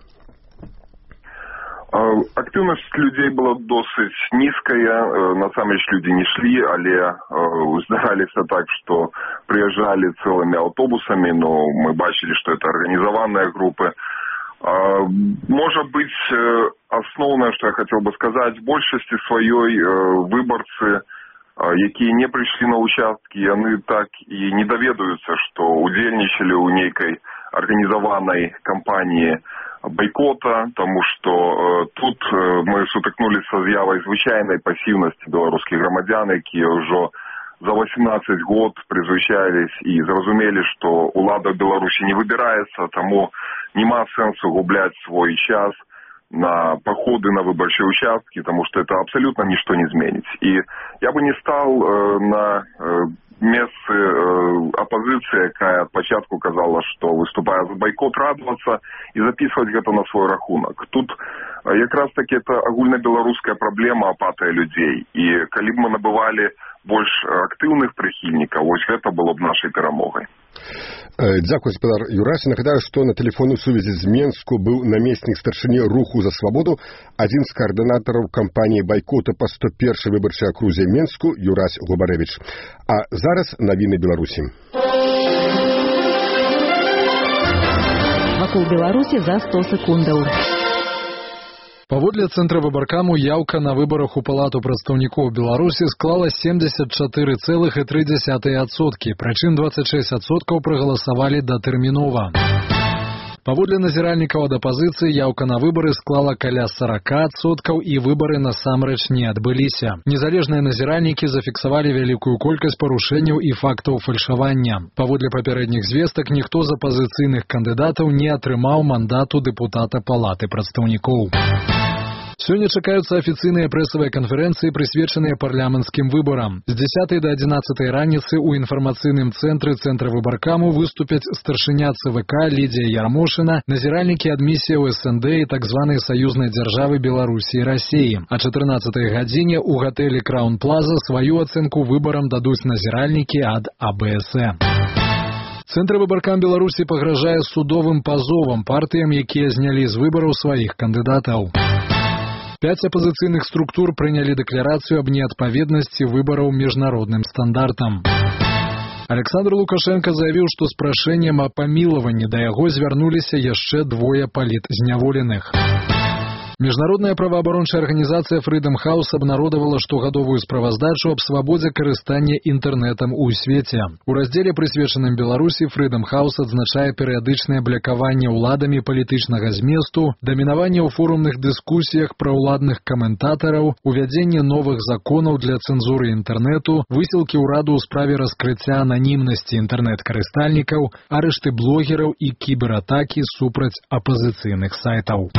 Актыўнасць людзей была досыць нізкая, насамрэч людзі не шлі, але здараліся так, што прыязджалі цэлымі аўтобусамі, но мы бачылі, што это арганізаваныя групы. Можа быць, асноўнае, што я хацеў бы сказаць, в большасці сваёй выбарцы, якія не прыйшлі на участкі, яны так і не даведаюцца, што удзельнічалі ў нейкай арганізаванай кампаніі бойкота, тому что э, тут э, мы сутыкнулись со з'явай звычайнай пасіўнасці беларускіх грамадзян, якія ўжо за восемнадцать год призвычаились и зразумелі, что улада в Беларуси не выбирается, тому нема сенсу гублять свой час на походы на выборчие участки, потому что это абсолютно ничто не изменит. И я бы не стал э, на э, месцы э, оппозиции, якая от початку казала, что выступая за бойкот, радоваться и записывать это на свой рахунок. Тут э, якраз таки это агульнабеларуская проблема апатия людей. И калі б мы набывали больше активных прихильников, вот это было бы нашей перемогой. Дзякуй, спадар Юрась. Нагадаю, што на тэлефоннай сувязі з Менску быў намеснік старшыні руху за свабоду, адзін з каардынатараў кампаніі байкота па сто першай выбарчай акрузе Менску Юрась Губарэвіч. А зараз навіны Беларусі. Вакол Беларусі за сто секундаў. Паводле цэнтра выбаркаму яўка на выбарах у палату прадстаўнікоў Беларусі склала семьдесят четыре целых три десятых адсоткі, прычым двадцать шесть адсоткаў прагаласавалі датэрмінова. Паводле назіральнікаў ад апазіцыі яўка на выбары склала каля сорок адсоткаў і выбары насамрэч не адбыліся. Незалежныя назіральнікі зафіксавалі вялікую колькасць парушэнняў і фактаў фальшавання. Паводле папярэдніх звестак, ніхто з апазіцыйных кандыдатаў не атрымаў мандату дэпутата палаты прадстаўнікоў. Сёння чакаюцца афіцыйныя прэсавыя канферэнцыі, прысвечаныя парламенцкім выбарам. З дзесятай да адзінаццатай раніцы ў інфармацыйным цэнтры цэнтра выбаркаму выступяць старшыня ЦВК Лідія Ярмошына, назіральнікі ад місіяў эс эн дэ і так званай саюзнай дзяржавы Беларусі і Расіі. А чатырнаццатай гадзіне ў гатэлі Краун Плаза сваю ацэнку выбарам дадуць назіральнікі ад а бэ эс э. Цэнтр выбаркам Беларусі пагражае судовым пазовам партыям, якія знялі з выбараў сваіх кандыдатаў. Пять апозіцыйных структур прынялі дэкларацыю аб неадпаведнасці выбараў міжнародным стандартам. Александр Лукашенко заявіў, што з прашэннем аб памілаванні да яго звярнуліся яшчэ двое палітзняволеных. Міжнародная праваабарончая арганізацыя Freedom House абнародавала штогадовую справаздачу аб свабодзе карыстання інтэрнэтам у свеце. У раздзеле, прысвечаным Беларусі, Freedom House адзначае перыядычнае блякаванне ўладамі палітычнага зместу, дамінаванне ў форумных дыскусіях праўладных каментатараў, увядзенне новых законаў для цэнзуры інтэрнэту, высілкі ўраду ў справе раскрыцця ананімнасці інтэрнэт-карыстальнікаў, арышты блогераў і кібератакі супраць апазіцыйных сайтаў.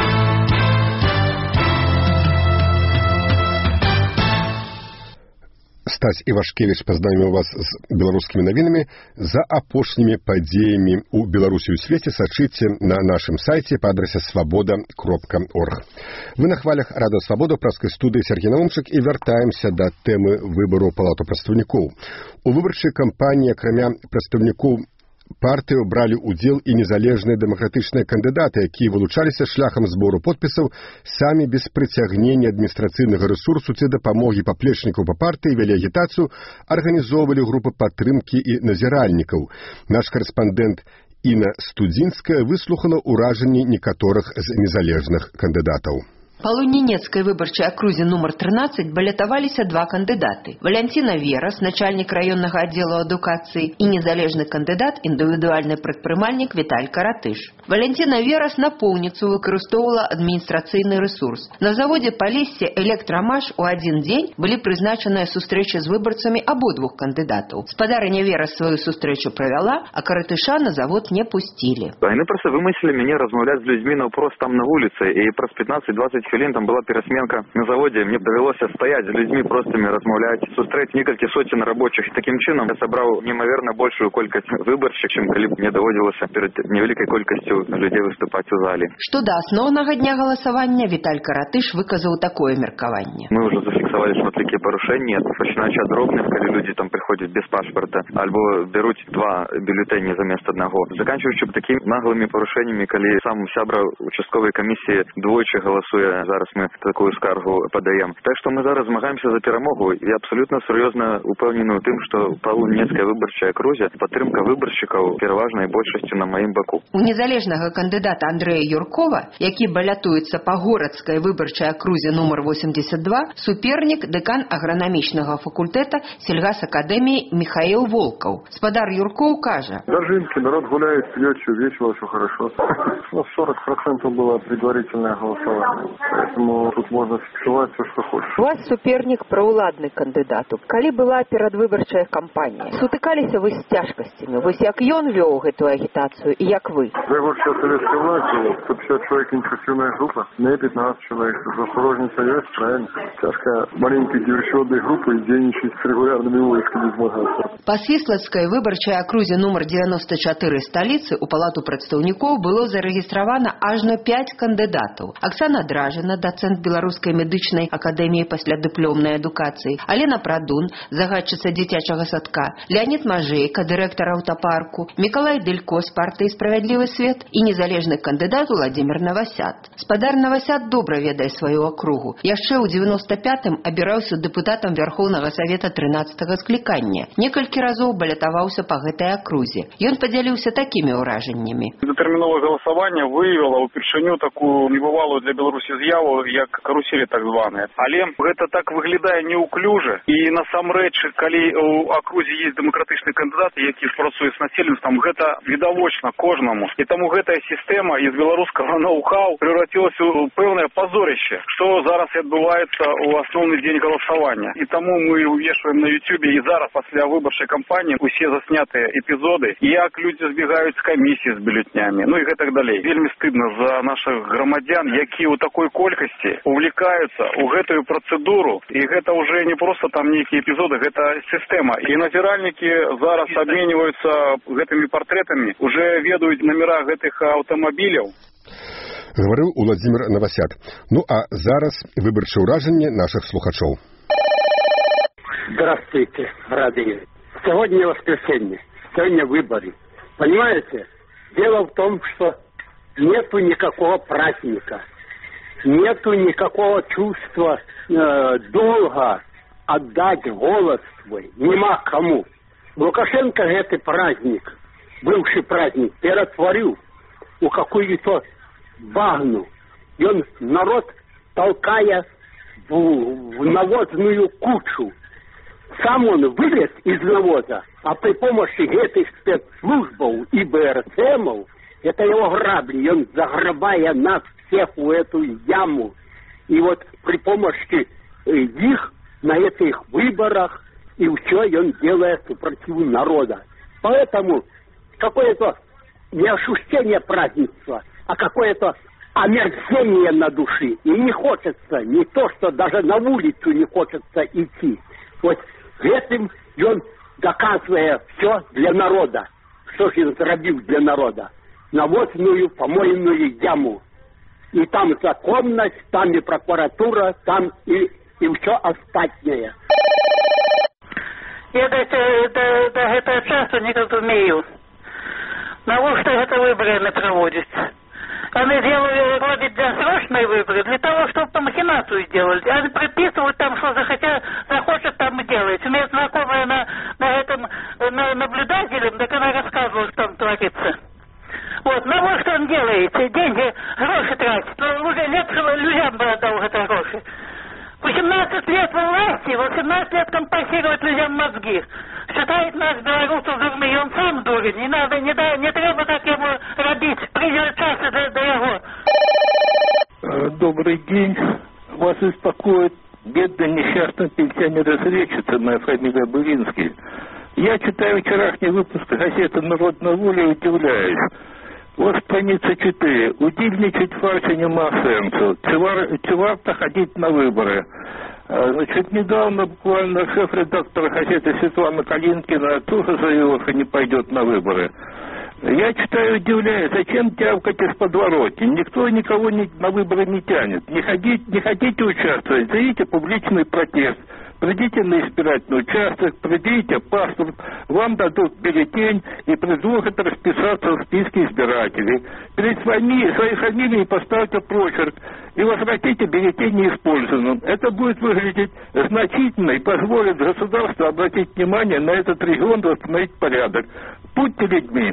Стась Івашкевіч пазнаёміў вас з беларускімі навінамі. За апошнімі падзеямі ў Беларусі ў свеце сачыце на нашым сайце па адрасе свабода кропка орг. Вы на хвалях Радыё Свабода, праскай студыі Сергей Наумчык, і вяртаемся да тэмы выбару палату прадстаўнікоў. У выбарчай кампаніі, акрамя прадстаўнікоў партыю, бралі ўдзел і незалежныя дэмакратычныя кандыдаты, якія вылучаліся шляхам збору подпісаў, самі без прыцягнення адміністрацыйнага рэсурсу ці дапамогі паплечнікаў па партыі, вялі агітацыю, арганізоўвалі групы падтрымкі і назіральнікаў. Наш карэспандэнт Інна Студзінская выслухала ўражанні некаторых з незалежных кандыдатаў. Па Лунінецкай выбарчай акрузе нумар трынаццаць балятаваліся два кандыдаты. Валянціна Верас, начальнік раённага аддзелу адукацыі, і незалежны кандыдат, індывідуальны прадпрымальнік Віталь Каратыш. Валянціна Верас напоўніцу выкарыстоўвала адміністрацыйны рэсурс. На заводзе Палессе «Электрамаш» у адзін дзень былі прызначаныя сустрэчы з выбарцамі абодвух кандыдатаў. Спадарыня Верас сваю сустрэчу правяла, а Каратыша на завод не пусцілі. Яны проста вымыслілі мяне размаўляць з людзьмі наўпрост там на вуліцы, і праз пятнаццаць-дваццаць хвілін там была перасменка на заводе. Мне давялося стаяць з людзьмі, простымі размаўляць, сустрэць некалькі соцень рабочих. Такім чынам я сабраў немаверна большую колькасць выбаршчык, чым калі б мне даводзілася перад невялікай колькасцю людей выступаць у зале. Што да асноўнага дня галасавання, Віталь Каратыш выказаў такое меркаванне. Мы ўжо зафіксавалі шматлікія парушэнні, пачынаючы ад дробных, калі людзі там прыходзяць без пашпарта, альбо бяруць два бюлетэні замест аднаго. Заканчваючы такімі наглымі парушэннямі, калі сам сябра участковай камісіі двойчы галасуе. Зараз мы такую скаргу падаем. Так што мы зараз змагаемся за перамогу і абсалютна сур'ёзна упэўнены ў тым, што па Лунінецкай выбарчай акрузе падтрымка выбаршчыкаў пераважнай большасцю на маім баку. У незалежнага кандыдата Андрэя Юркова, які балятуецца па горадскай выбарчай акрузе нумар восемьдесят два, супернік дэкан агранамічнага факультэта сельгасакадэміі Михаил Волков. Спадар Юрков кажа: Дожинки, народ гуляет, пьет, весело, все хорошо. сорок процентов было предварительное голосование. Поэтому тут можно фіксаваць все, что хочешь. У вас супернік праўладны кандыдат. Калі была перадвыбарчая кампанія, сутыкаліся вы з цяжкасцямі? Вось як ён вёў гэтую агітацыю і як вы? За год сейчас советская власть была сто пятьдесят человек инициативная группа, не пятнадцать человек. Заслуженница есть, правильно? Тяжко маленькой диверсионной группой дзейнічаць с регулярными войсками змагацца. Па Свіслацкай выбарчай акрузе нумар девяносто четыре сталіцы у палату прадстаўнікоў было зарэгістравана ажно пять кандыдатаў. Оксана Дражина, доцент Беларускай медычнай акадэміі паслядыплёмнай адукацыі, Алена Прадун, загадчыца дзіцячага садка, Леонид Мажейка, дырэктар аўтапарку, Мікалай Дылько з партыі «Справядлівы свет» і незалежны кандыдат Владимир Новосяд. Спадар Новосяд добра ведае сваю акругу. Яшчэ ў девяносто пятым абіраўся дэпутатам Вярхоўнага Савета трынаццатага склікання. Некалькі разоў балятаваўся па гэтай акрузе. Ён падзяліўся такімі ўражаннямі. Дэтэрміновае галасаванне выявіла ўпершыню такую небывалую для Беларусі з'яву, як каруселі так званыя. Але гэта так выглядае неуклюжа. І насамрэч, калі у акрузе есть дэмакратычны кандыдат, які працуе з насельніцтвам, гэта відавочна кожнаму. І таму гэтая сістэма из беларускага ноу-хау превратилась у пэўнае пазорыще, што зараз адбываецца ў асноўны дзень галасавання. І таму мы увешваем на ютубе і зараз пасля выбарчай кампаніі усе заснятыя эпізоды, як людзі збегаюць з камісіі з бюлетнямі, ну і гэтак далей. Вельмі стыдна за наших грамадзян, якія ў такой колькасці увлекаюцца ў гэтую працэдуру, і гэта уже не просто там нейкія эпізоды, гэта сістэма. І назіральнікі зараз абменьваюцца гэтымі партрэтамі, уже ведаюць номера гэтых аўтамабіляў. Гаварыў Владимир Новосяд. Ну а зараз выбарчае ўражанне наших слухачоў. Здравствуйте, радио. Сегодня воскресенье, сегодня выборы. Понимаете? Дело в том, что нету никакого праздника, нету никакого чувства э, долга отдать голос свой. Нема кому. Лукашенко этот праздник, бывший праздник, перетворил у какую-то багну. И он народ толкая в, в навозную кучу. Сам он вылез из навоза, а при помощи этих спецслужбов и бэ эр эс эмов, это его грабли, и он, загребая нас всех в эту яму, и вот при помощи их на этих выборах, и все, и он делает супротив народа. Поэтому какое-то не ощущение празднества, а какое-то омерзение на душе. И не хочется, не то, что даже на улицу не хочется идти. Вот этим он, доказывая все для народа, что же он сделал для народа. Навозную помойную яму. И там законность, там и прокуратура, там и, и все остальное. Я до, до, до этого часу не разумею, навошта это выборы не проводятся. Они делали вроде досрочные выборы для того, чтобы по махинацию сделали. Они приписывают там, что захотят, захочет там и делать. У меня знакомая на, на этом на, наблюдателем, так она рассказывала, что там творится. Вот, ну вот что он делает, деньги, гроши тратит. Но уже лепше людям бы отдал это гроши. восемнадцать лет во власти, восемнадцать лет компенсировать людям мозги. Считает нас, белорусов, дурными, и он сам дурень. Не надо, не, да, не треба так ему робить. Придет час и до, до его. Добрый день. Вас беспокоит бедный несчастный пенсионер из Речицы, моя фамилия Былинский. Я читаю вчерашний выпуск газеты «Народная воля» и удивляюсь. Вот страница четыре. Удільничать фарсі нема сенсу. Чи варто ходить на выборы? Значит, недавно буквально шеф-редактор газеты Светлана Калинкина тоже заявила, что не пойдет на выборы. Я читаю, удивляюсь, зачем тявкать из подворотни? Никто никого не, на выборы не тянет. Не хотите, не хотите участвовать, заявите публичный протест. Придите на избирательный участок, предъявите паспорт, вам дадут бюллетень и предложат расписаться в списке избирателей. Перед своими, своей фамилией поставьте прочерк и возвратите бюллетень неиспользованным. Это будет выглядеть значительно и позволит государству обратить внимание на этот регион и восстановить порядок. Будьте людьми.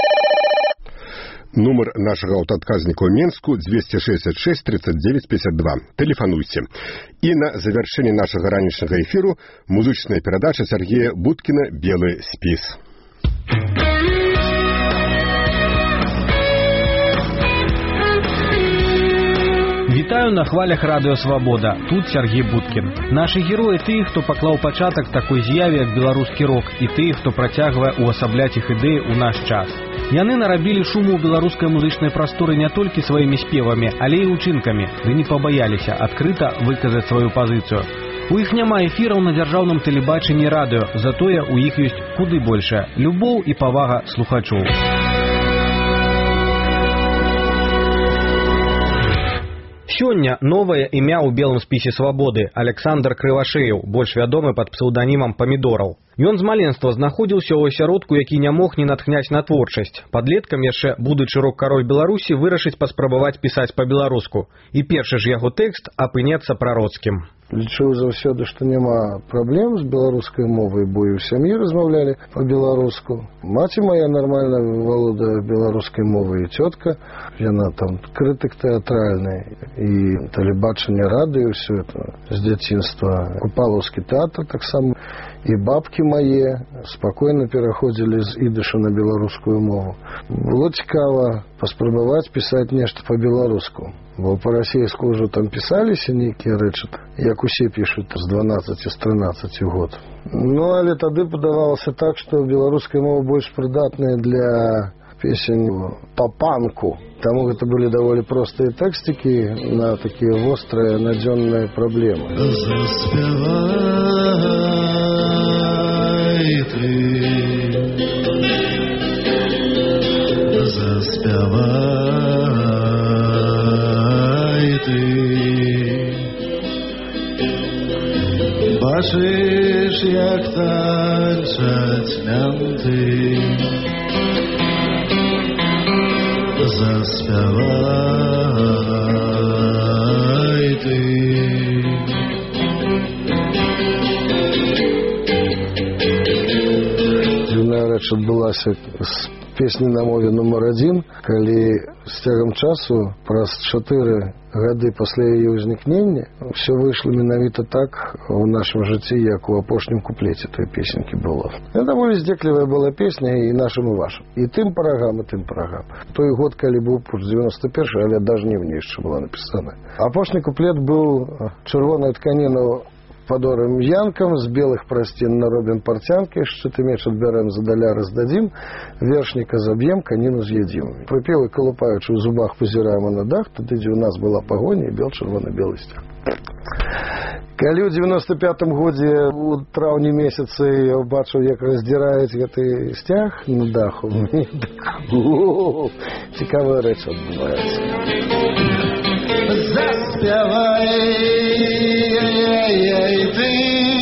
Нумар нашага аўтаадказніка ў Менску двести шестьдесят шесть тридцать девять пятьдесят два. Тэлефануйце. І на завяршэнне нашага ранішняга эфіру музычная перадача Сергея Будкіна «Белы спіс». Вітаю на хвалях Радыё Свабода. Тут Сергей Будкін. Нашы героі тыя, хто паклаў пачатак такой з'яве, як беларускі рок, і тыя, хто працягвае увасабляць іх ідэі ў наш час. Яны нарабілі шуму ў беларускай музычнай прасторы не толькі сваімі спевамі, але і ўчынкамі, ды не пабаяліся адкрыта выказаць сваю пазіцыю. У іх няма эфіраў на дзяржаўным тэлебачанні і радыё, затое у іх ёсць куды большая любоў і павага слухачоў. Сёння новае імя ў белым спісе свабоды – Александр Крывашеев, больш вядомы пад псеўданімам Памідораў. Ён з маленства знаходзіўся ў асяродку, які не мог не натхняць на творчасць. Падлеткам яшчэ, будучы рок-кароль Беларусі, вырашыць паспрабаваць пісаць па-беларуску. І першы ж яго тэкст апынецца прароцкім. Лічыў заўсёды, што няма праблем з беларускай мовай, бо і ў сям'і размаўлялі па-беларуску. Маці моя нармальна валодае беларускай мовай, і цётка, яна там крытык тэатральны, і тэлебачанне, радыё, ўсё это з дзяцінства. Купалаўскі тэатр таксама. І бабкі мае спакойна пераходзілі з ідыша на беларускую мову. Было цікава паспрабаваць пісаць нешта па-беларуску. Бо па-расейску ўжо там пісаліся нейкія рэчы, як усе пішуць з дванаццаці, з трынаццаці год. Ну, але тады падавалася так, што беларуская мова больш прыдатная для песень па панку. Таму гэта былі даволі простыя тэксцікі на такія вострыя надзённыя праблемы. Заспявай ты, заспявай ты, бачыш, як танчаць лянты. Заспявай ты. Дзіўная рэч адбылася з песні на мове нумар адзін, калі з цягам часу праз чатыры гады пасля яе ўзнікнення все выйшло менавіта так у нашым жыцці, як у апошнім куплеце той песенькі было. Это даволі здзеклівая была песня і нашым і вашым. І тым парагам, і тым парагам. Той год, калі быў девяносто первый, але даже не мне яшчэ была напісана. Апошні куплет быў чырвоная тканіна падорым янкам, з белых прасцін наробім партянкі, шчыты меч адбярэм, за даляры здадзім, вершніка заб'ем, каніну з'ядзім. Прыпевы калупаючы ў зубах пазіраем на дах, туды, дзе ў нас была пагоня і бел чырвона-белы сцяг. Калі ў девяносто пятым годзе у траўні месяцы я ўбачыў, як раздзіраюць гэты сцяг на даху, цікавая рэч адбываецца. Заспявай ты,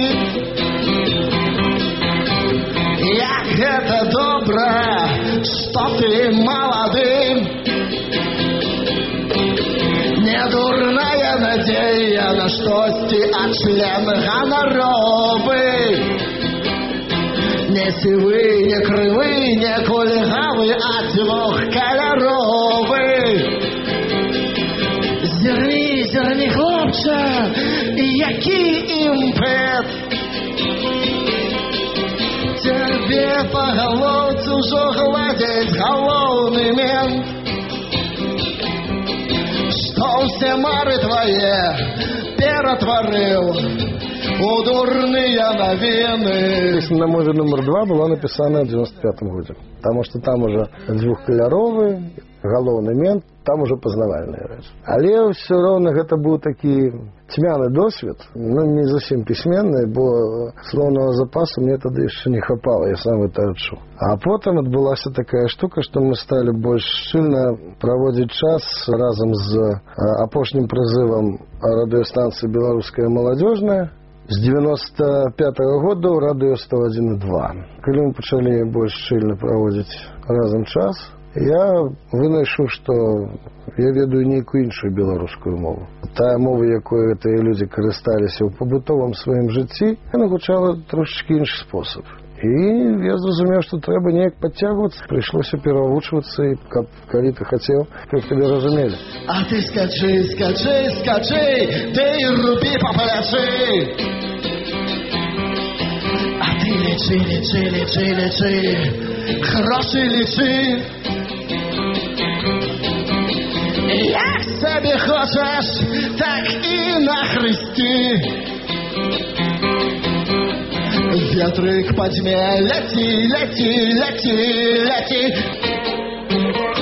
як гэта добра, што ты малады, не дурная надзея на штосьці, а член ганаровы, не сівы, не крывы, не кульгавы, а двухкаляровы. Зірні, зірні, хлопча, які імпет. Цябе па галоўцы ўжо гладзяць галоўны мент. Што ўсе мары твае ператварыў у дурныя навіны. Песня на мове нумар два была написана в девяносто пятом году, потому что там уже двухкаляровый галоўны мент, там уже пазнавальная рэч. Але все роўна гэта быў такі цьмяны досвед, ну не зусім пісьменны, бо слоўнага запасу мне тады яшчэ не хапала, я сам это адчуў. А потым адбылася такая штука, што мы сталі больш шчыльна праводзіць час разам з апошнім прызывам радыёстанцыі «Беларуская маладзёжная». З девяносто пятого года ў радыё сто один и два. Калі мы пачалі больш шчыльна праводзіць разам час, я вынайшоў, што я ведаю нейкую іншую беларускую мову. Тая мова, якой гэтыя людзі карысталіся ў пабытовым сваім жыцці, яна гучала трошачкі іншы спосаб. І я зразумеў, што трэба неяк падцягвацца. Прыйшлося перавучвацца, і каб калі ты хацеў, каб тебе разумелі. А ты скачы, скачы, скачы, ты рубі па плячы. А ты лічы, лічы, лічы, лічы, грошы лічы. Як сабе хочаш, так і нахрысці. Ветрык па дзьме ляці, ляці, ляці, ляці.